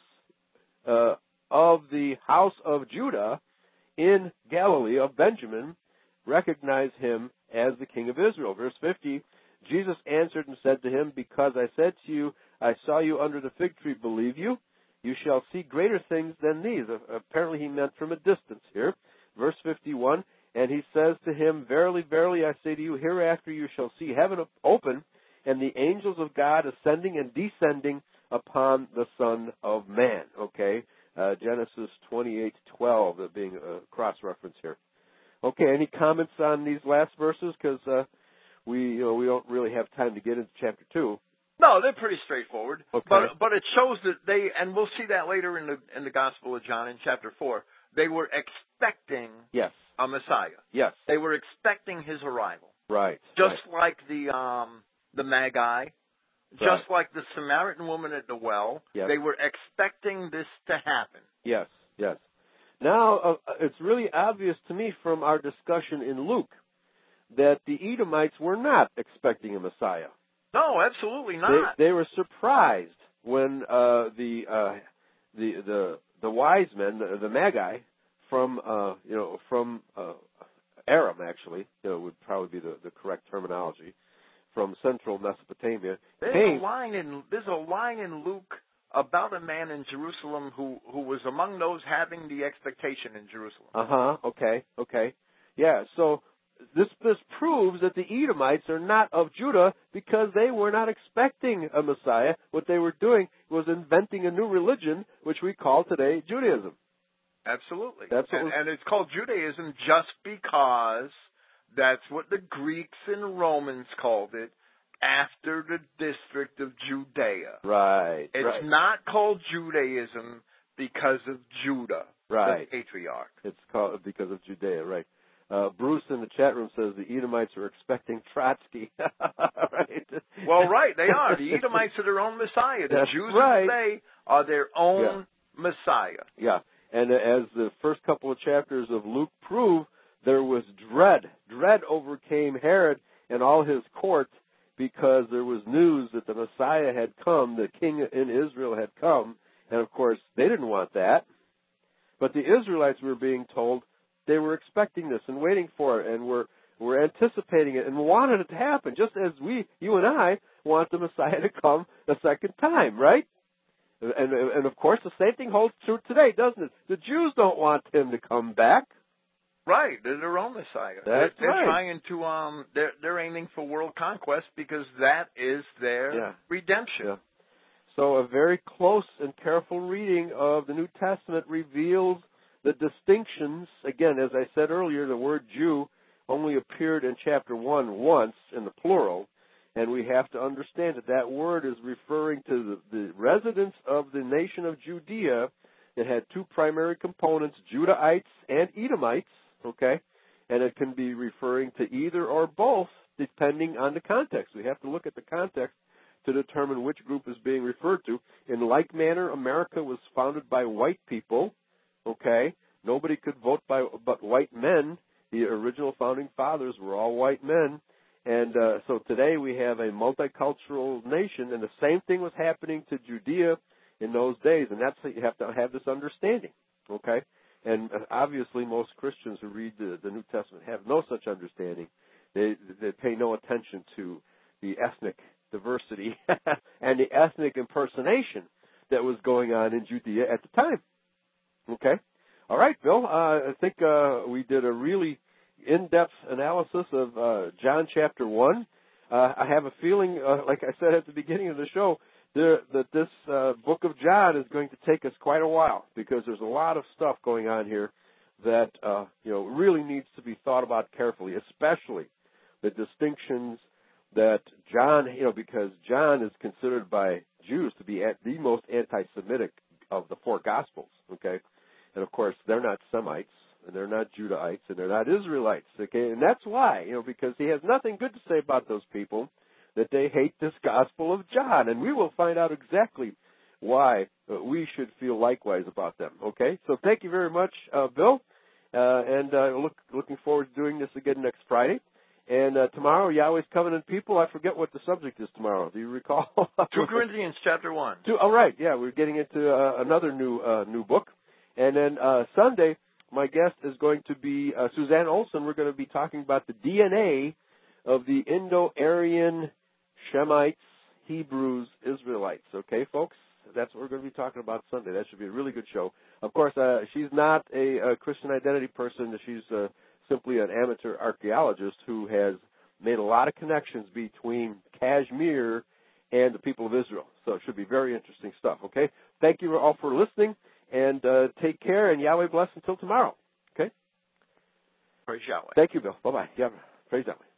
uh, of the house of Judah in Galilee of Benjamin, recognize him as the King of Israel. Verse fifty, Jesus answered and said to him, "Because I said to you, I saw you under the fig tree, believe you? You shall see greater things than these." Apparently he meant from a distance here. Verse fifty-one, and he says to him, "Verily, verily, I say to you, hereafter you shall see heaven open, and the angels of God ascending and descending upon the Son of Man." Okay, uh, Genesis twenty-eight twelve, uh, being a cross-reference here. Okay, any comments on these last verses? Because uh, we, you know, we don't really have time to get into chapter two. No, they're pretty straightforward. Okay. But but it shows that they, and we'll see that later in the in the Gospel of John in chapter four. They were expecting Yes. a Messiah. Yes. They were expecting his arrival. Right. Just right. like the um the Magi, Right. just like the Samaritan woman at the well, yes. they were expecting this to happen. Yes. Yes. Now, uh, it's really obvious to me from our discussion in Luke that the Edomites were not expecting a Messiah. No, absolutely not. They, they were surprised when uh, the uh, the the the wise men, the, the Magi, from uh, you know from uh, Aram, actually, you know, would probably be the, the correct terminology, from central Mesopotamia. There's came, a line in there's a line in Luke about a man in Jerusalem who, who was among those having the expectation in Jerusalem. Uh huh. Okay. Okay. Yeah. So this this proves that the Edomites are not of Judah because they were not expecting a Messiah. What they were doing was inventing a new religion, which we call today Judaism. Absolutely. That's what and, was, and it's called Judaism just because that's what the Greeks and Romans called it after the district of Judea. right. It's right. not called Judaism because of Judah, right. the patriarch. It's called because of Judea, right. Uh, Bruce in the chat room says the Edomites are expecting Trotsky. right. Well, right, they are. The Edomites are their own Messiah. The That's Jews right. of today are their own yeah. Messiah. Yeah. And as the first couple of chapters of Luke prove, there was dread. Dread overcame Herod and all his court because there was news that the Messiah had come, the king in Israel had come, and of course they didn't want that. But the Israelites were being told they were expecting this and waiting for it and were, were anticipating it and wanted it to happen, just as we, you and I, want the Messiah to come a second time, right? And, and, and of course the same thing holds true today, doesn't it? The Jews don't want him to come back. Right, they're their own Messiah. That's they're they're right. trying to um they're they're aiming for world conquest because that is their yeah. redemption. Yeah. So a very close and careful reading of the New Testament reveals the distinctions. Again, as I said earlier, the word Jew only appeared in chapter one once in the plural, and we have to understand that that word is referring to the, the residents of the nation of Judea. It had two primary components, Judahites and Edomites, okay? And it can be referring to either or both depending on the context. We have to look at the context to determine which group is being referred to. In like manner, America was founded by white people, okay? Nobody could vote by but white men. The original founding fathers were all white men. And uh, so today we have a multicultural nation, and the same thing was happening to Judea in those days, and that's you have to have this understanding, okay? And obviously most Christians who read the, the New Testament have no such understanding. They, they pay no attention to the ethnic diversity and the ethnic impersonation that was going on in Judea at the time. Okay? All right, Bill, uh, I think uh, we did a really in-depth analysis of uh, John chapter one. Uh, I have a feeling, uh, like I said at the beginning of the show, there, that this uh, book of John is going to take us quite a while because there's a lot of stuff going on here that uh, you know really needs to be thought about carefully, especially the distinctions that John, you know, because John is considered by Jews to be at the most anti-Semitic of the four Gospels, okay? And, of course, they're not Semites, and they're not Judahites, and they're not Israelites, okay? And that's why, you know, because he has nothing good to say about those people, that they hate this Gospel of John. And we will find out exactly why uh, we should feel likewise about them, okay? So thank you very much, uh, Bill, uh, and uh, look, looking forward to doing this again next Friday. And uh, tomorrow, Yahweh's Covenant People, I forget what the subject is tomorrow. Do you recall? Second Corinthians chapter one. Two, oh, right. Yeah, we're getting into uh, another new uh, new book. And then uh, Sunday, my guest is going to be uh, Suzanne Olson. We're going to be talking about the D N A of the Indo-Aryan Shemites, Hebrews, Israelites. Okay, folks? That's what we're going to be talking about Sunday. That should be a really good show. Of course, uh, she's not a, a Christian identity person. She's uh, simply an amateur archaeologist who has made a lot of connections between Kashmir and the people of Israel. So it should be very interesting stuff, okay? Thank you all for listening, and uh, take care, and Yahweh bless until tomorrow, okay? Praise Yahweh. Thank you, Bill. Bye-bye. Yeah, praise Yahweh.